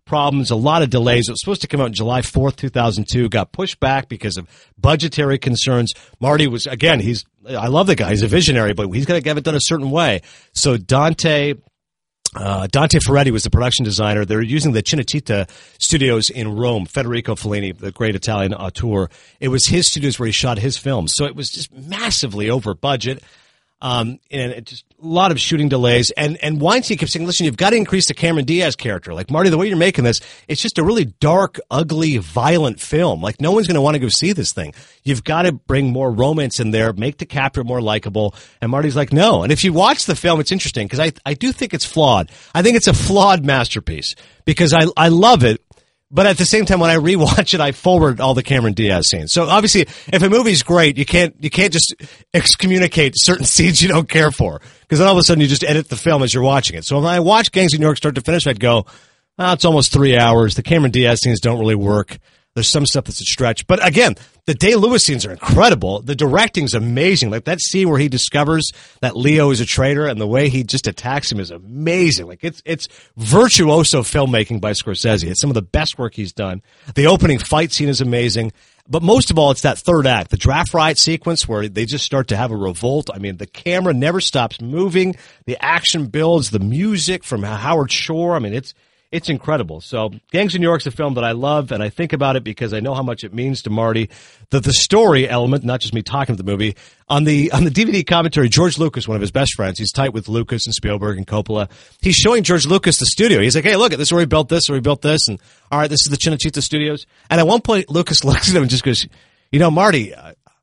problems, a lot of delays. It was supposed to come out July 4th, 2002, got pushed back because of budgetary concerns. Marty was, again, I love the guy. He's a visionary, but he's got to have it done a certain way. So Dante Ferretti was the production designer. They're using the Cinecittà studios in Rome. Federico Fellini, the great Italian auteur. It was his studios where he shot his films. So it was just massively over budget. And it just a lot of shooting delays. And Weinstein kept saying, listen, you've got to increase the Cameron Diaz character. Like, Marty, the way you're making this, it's just a really dark, ugly, violent film. Like, no one's going to want to go see this thing. You've got to bring more romance in there, make the captor more likable. And Marty's like, no. And if you watch the film, it's interesting because I do think it's flawed. I think it's a flawed masterpiece because I love it. But at the same time, when I rewatch it, I forward all the Cameron Diaz scenes. So obviously, if a movie's great, you can't just excommunicate certain scenes you don't care for, because then all of a sudden you just edit the film as you're watching it. So when I watch Gangs of New York start to finish, I'd go, it's almost 3 hours. The Cameron Diaz scenes don't really work. There's some stuff that's a stretch. But again, the Day-Lewis scenes are incredible. The directing's amazing. Like that scene where he discovers that Leo is a traitor and the way he just attacks him is amazing. Like it's virtuoso filmmaking by Scorsese. It's some of the best work he's done. The opening fight scene is amazing. But most of all, it's that third act, the draft riot sequence where they just start to have a revolt. I mean, the camera never stops moving. The action builds, the music from Howard Shore. I mean, it's incredible. So Gangs of New York's a film that I love, and I think about it because I know how much it means to Marty. The story element, not just me talking about the movie. On the DVD commentary, George Lucas, one of his best friends, he's tight with Lucas and Spielberg and Coppola. He's showing George Lucas the studio. He's like, hey, look, this is where we built this, and all right, this is the Cinecittà studios. And at one point, Lucas looks at him and just goes, Marty,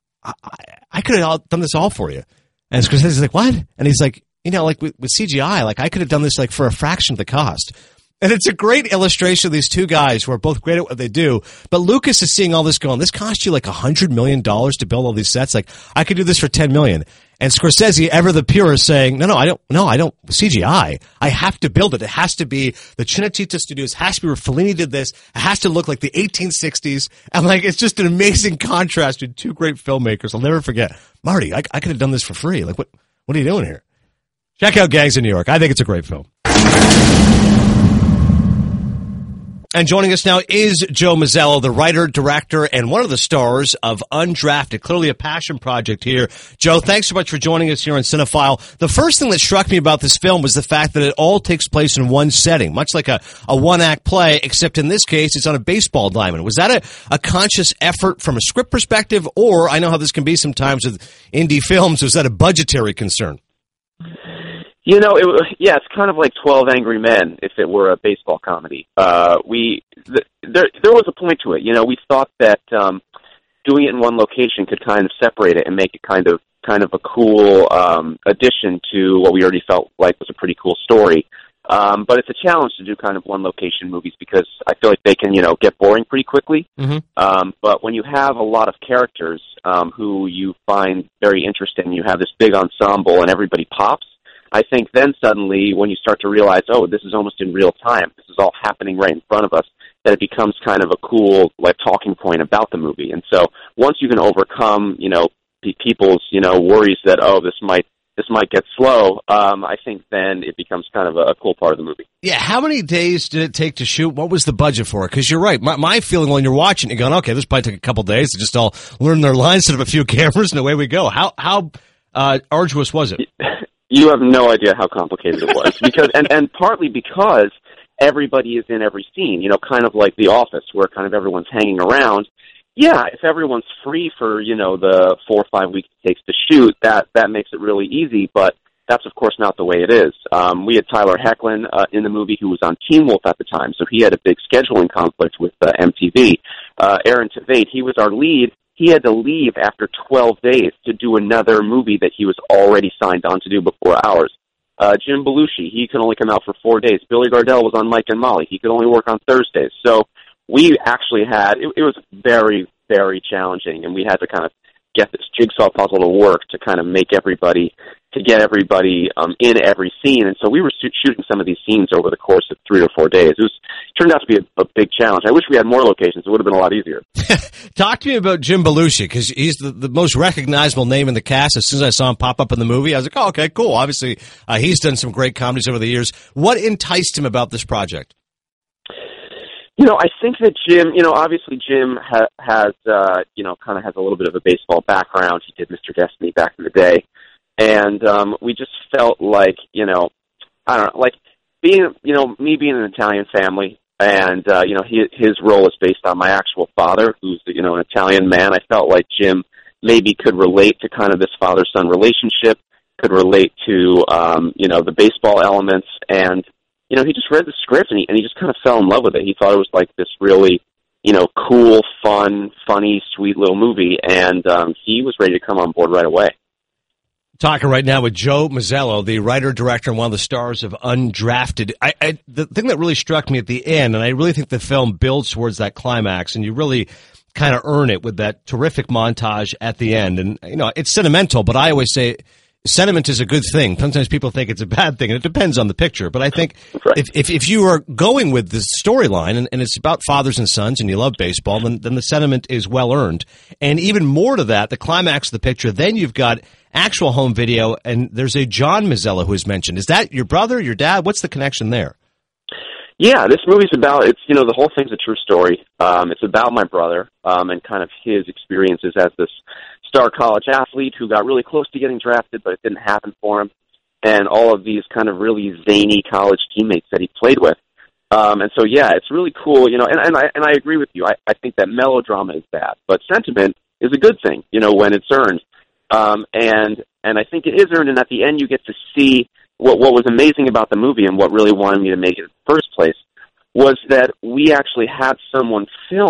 I could have done this all for you. And Scorsese's like, what? And he's like, like with CGI, like I could have done this like for a fraction of the cost. And it's a great illustration of these two guys who are both great at what they do. But Lucas is seeing all this going, this cost you like $100 million to build all these sets. Like, I could do this for $10 million. And Scorsese, ever the purist, saying, no, I don't CGI. I have to build it. It has to be the Cinecittà Studios. It has to be where Fellini did this. It has to look like the 1860s. And like, it's just an amazing contrast with two great filmmakers. I'll never forget. Marty, I could have done this for free. Like, what are you doing here? Check out Gangs of New York. I think it's a great film. And joining us now is Joe Mazzello, the writer, director, and one of the stars of Undrafted. Clearly a passion project here. Joe, thanks so much for joining us here on Cinephile. The first thing that struck me about this film was the fact that it all takes place in one setting, much like a one-act play, except in this case, it's on a baseball diamond. Was that a conscious effort from a script perspective, or I know how this can be sometimes with indie films, was that a budgetary concern? It's kind of like 12 Angry Men if it were a baseball comedy. There was a point to it. We thought that doing it in one location could kind of separate it and make it kind of a cool addition to what we already felt like was a pretty cool story. But it's a challenge to do kind of one location movies because I feel like they can, get boring pretty quickly. Mm-hmm. But when you have a lot of characters who you find very interesting, you have this big ensemble and everybody pops, I think then suddenly when you start to realize, this is almost in real time, this is all happening right in front of us, that it becomes kind of a cool talking point about the movie. And so once you can overcome, people's, worries that, this might get slow, I think then it becomes kind of a cool part of the movie. Yeah, how many days did it take to shoot? What was the budget for it? Because you're right. My feeling when you're watching, you're going, okay, this probably took a couple days to just all learn their lines, set up a few cameras, and away we go. How arduous was it? You have no idea how complicated it was because, and partly because everybody is in every scene, kind of like The Office where kind of everyone's hanging around. Yeah, if everyone's free for, the 4 or 5 weeks it takes to shoot, that makes it really easy, but that's of course not the way it is. We had Tyler Hoechlin in the movie who was on Teen Wolf at the time, so he had a big scheduling conflict with MTV. Aaron Tveit, he was our lead. He had to leave after 12 days to do another movie that he was already signed on to do before ours. Jim Belushi, he could only come out for 4 days. Billy Gardell was on Mike and Molly. He could only work on Thursdays. So we actually had, it was very, very challenging, and we had to kind of get this jigsaw puzzle to work to kind of get everybody in every scene. And so we were shooting some of these scenes over the course of 3 or 4 days. It turned out to be a big challenge. I wish we had more locations. It would have been a lot easier. Talk to me about Jim Belushi, because he's the most recognizable name in the cast. As soon as I saw him pop up in the movie, I was like, oh, okay, cool. Obviously, he's done some great comedies over the years. What enticed him about this project? I think that Jim, obviously Jim has kind of has a little bit of a baseball background. He did Mr. Destiny back in the day. And we just felt like, I don't know, like being, me being an Italian family, and, his role is based on my actual father, who's, an Italian man. I felt like Jim maybe could relate to kind of this father-son relationship, could relate to, the baseball elements, and, he just read the script, and he just kind of fell in love with it. He thought it was like this really, cool, fun, funny, sweet little movie, and he was ready to come on board right away. Talking right now with Joe Mazzello, the writer, director, and one of the stars of Undrafted. The thing that really struck me at the end, and I really think the film builds towards that climax, and you really kind of earn it with that terrific montage at the end. And, it's sentimental, but I always say sentiment is a good thing. Sometimes people think it's a bad thing, and it depends on the picture. But I think if you are going with this storyline, and it's about fathers and sons, and you love baseball, then the sentiment is well earned. And even more to that, the climax of the picture, then you've got actual home video, and there's a John Mazzello who is mentioned. Is that your brother, your dad? What's the connection there? Yeah, this movie's about, the whole thing's a true story. It's about my brother, and kind of his experiences as this star college athlete who got really close to getting drafted, but it didn't happen for him, and all of these kind of really zany college teammates that he played with. And so, yeah, it's really cool, and I agree with you. I think that melodrama is bad, but sentiment is a good thing, when it's earned. And I think it is earned, and at the end you get to see what was amazing about the movie, and what really wanted me to make it in the first place was that we actually had someone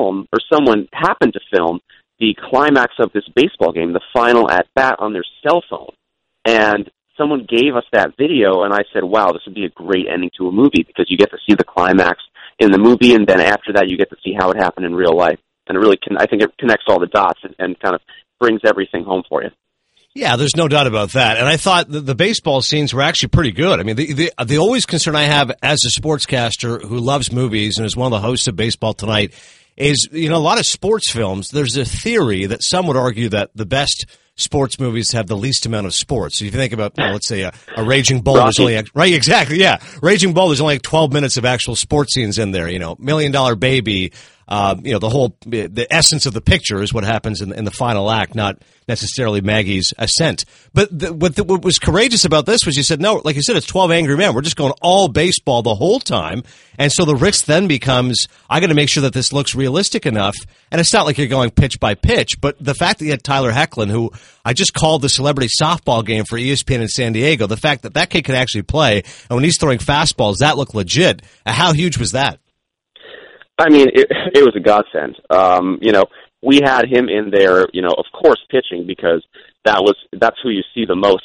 happen to film the climax of this baseball game, the final at-bat, on their cell phone. And someone gave us that video, and I said, wow, this would be a great ending to a movie, because you get to see the climax in the movie, and then after that you get to see how it happened in real life. And it really I think it connects all the dots and kind of brings everything home for you. Yeah, there's no doubt about that. And I thought the baseball scenes were actually pretty good. I mean, the always concern I have as a sportscaster who loves movies and is one of the hosts of Baseball Tonight is, a lot of sports films, there's a theory that some would argue that the best sports movies have the least amount of sports. So if you think about, let's say a Raging Bull, there's only, right, exactly, yeah. Raging Bull, there's only like 12 minutes of actual sports scenes in there, $1 Million Baby, the essence of the picture is what happens in the final act, not necessarily Maggie's ascent. But what was courageous about this was you said, no, like you said, it's 12 Angry Men. We're just going all baseball the whole time. And so the risk then becomes, I got to make sure that this looks realistic enough. And it's not like you're going pitch by pitch, but the fact that you had Tyler Hoechlin, who I just called the celebrity softball game for ESPN in San Diego, the fact that kid could actually play, and when he's throwing fastballs, that looked legit. How huge was that? I mean, it was a godsend. We had him in there, of course, pitching, because that's who you see the most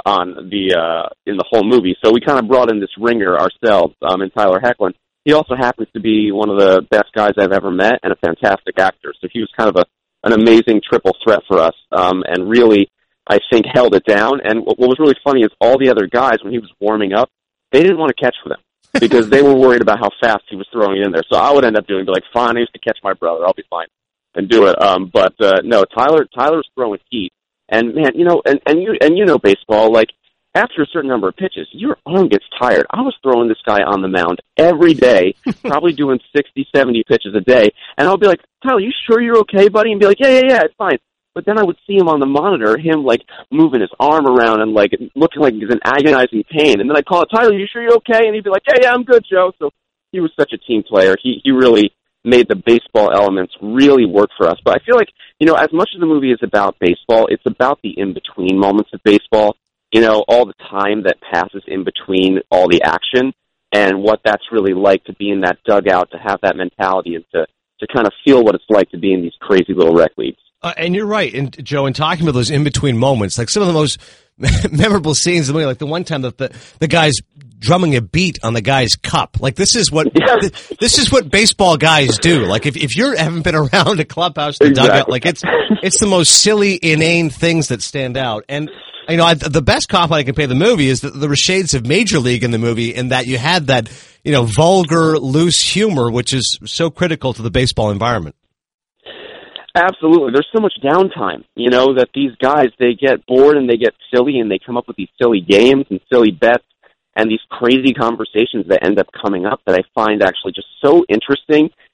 in the whole movie. So we kind of brought in this ringer ourselves, in Tyler Hoechlin. He also happens to be one of the best guys I've ever met and a fantastic actor. So he was kind of an amazing triple threat for us, and really, I think, held it down. And what was really funny is all the other guys, when he was warming up, they didn't want to catch for them, because they were worried about how fast he was throwing it in there. So I would end up be like, fine, I used to catch my brother, I'll be fine, and do it. But no, Tyler's throwing heat, and man, and baseball, like, after a certain number of pitches, your arm gets tired. I was throwing this guy on the mound every day, probably doing 60, 70 pitches a day, and I'll be like, Tyler, you sure you're okay, buddy? And be like, yeah, it's fine. But then I would see him on the monitor, him, like, moving his arm around and, like, looking like he's in agonizing pain. And then I'd call it, Tyler, you sure you're okay? And he'd be like, yeah, I'm good, Joe. So he was such a team player. He really made the baseball elements really work for us. But I feel like, as much as the movie is about baseball, it's about the in-between moments of baseball, all the time that passes in between all the action, and what that's really like to be in that dugout, to have that mentality, and to kind of feel what it's like to be in these crazy little rec leagues. And you're right, and Joe, in talking about those in-between moments, like some of the most memorable scenes of the movie, like the one time that the guy's drumming a beat on the guy's cup. Like, this is what baseball guys do. Like, if you haven't been around a clubhouse, the dugout, like, it's the most silly, inane things that stand out. And the best compliment I can pay the movie is that there were shades of Major League in the movie, in that you had that vulgar, loose humor, which is so critical to the baseball environment. Absolutely. There's so much downtime, that these guys, they get bored and they get silly, and they come up with these silly games and silly bets and these crazy conversations that end up coming up that I find actually just so interesting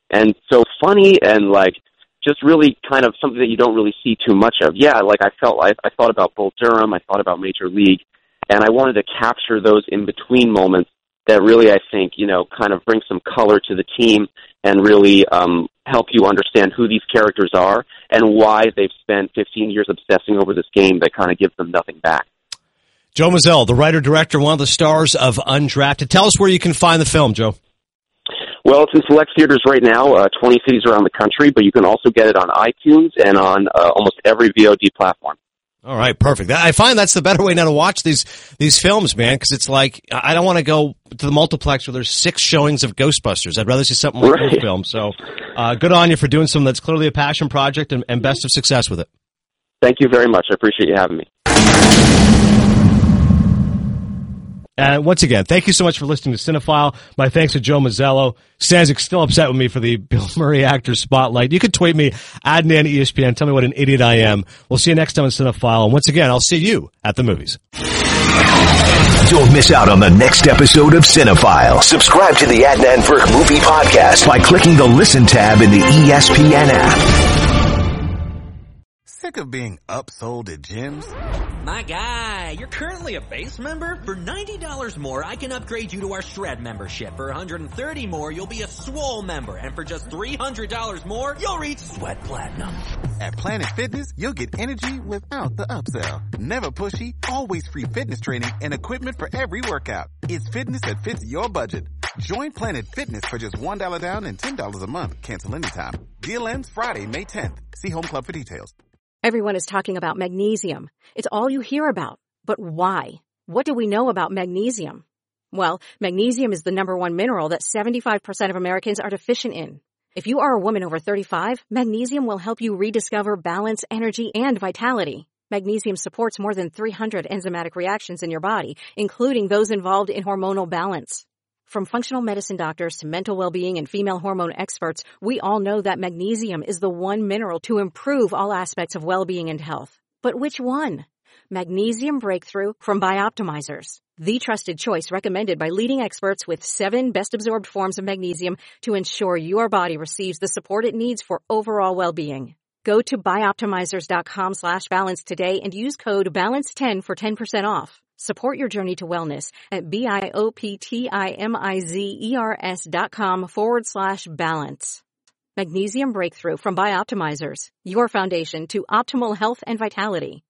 and so funny and like just really kind of something that you don't really see too much of. Yeah, like I thought about Bull Durham, I thought about Major League, and I wanted to capture those in-between moments that really, I think, kind of bring some color to the team and really help you understand who these characters are and why they've spent 15 years obsessing over this game that kind of gives them nothing back. Joe Mazzell, the writer-director, one of the stars of Undrafted. Tell us where you can find the film, Joe. Well, it's in select theaters right now, 20 cities around the country, but you can also get it on iTunes and on almost every VOD platform. All right, perfect. I find that's the better way now to watch these films, man, because it's like I don't want to go to the multiplex where there's 6 showings of Ghostbusters. I'd rather see something like this film. So good on you for doing something that's clearly a passion project, and best of success with it. Thank you very much. I appreciate you having me. And once again, thank you so much for listening to Cinephile. My thanks to Joe Mazzello. Stanzik's still upset with me for the Bill Murray Actor Spotlight. You can tweet me, Adnan ESPN. Tell me what an idiot I am. We'll see you next time on Cinephile. And once again, I'll see you at the movies. Don't miss out on the next episode of Cinephile. Subscribe to the Adnan Virk Movie Podcast by clicking the Listen tab in the ESPN app. Sick of being upsold at gyms? My guy, you're currently a base member? For $90 more, I can upgrade you to our Shred membership. For $130 more, you'll be a Swole member. And for just $300 more, you'll reach Sweat Platinum. At Planet Fitness, you'll get energy without the upsell. Never pushy, always free fitness training and equipment for every workout. It's fitness that fits your budget. Join Planet Fitness for just $1 down and $10 a month. Cancel anytime. Deal ends Friday, May 10th. See Home Club for details. Everyone is talking about magnesium. It's all you hear about. But why? What do we know about magnesium? Well, magnesium is the number one mineral that 75% of Americans are deficient in. If you are a woman over 35, magnesium will help you rediscover balance, energy, and vitality. Magnesium supports more than 300 enzymatic reactions in your body, including those involved in hormonal balance. From functional medicine doctors to mental well-being and female hormone experts, we all know that magnesium is the one mineral to improve all aspects of well-being and health. But which one? Magnesium Breakthrough from Bioptimizers, the trusted choice recommended by leading experts with 7 best-absorbed forms of magnesium to ensure your body receives the support it needs for overall well-being. Go to bioptimizers.com/balance today and use code BALANCE10 for 10% off. Support your journey to wellness at bioptimizers.com/balance. Magnesium Breakthrough from Bioptimizers, your foundation to optimal health and vitality.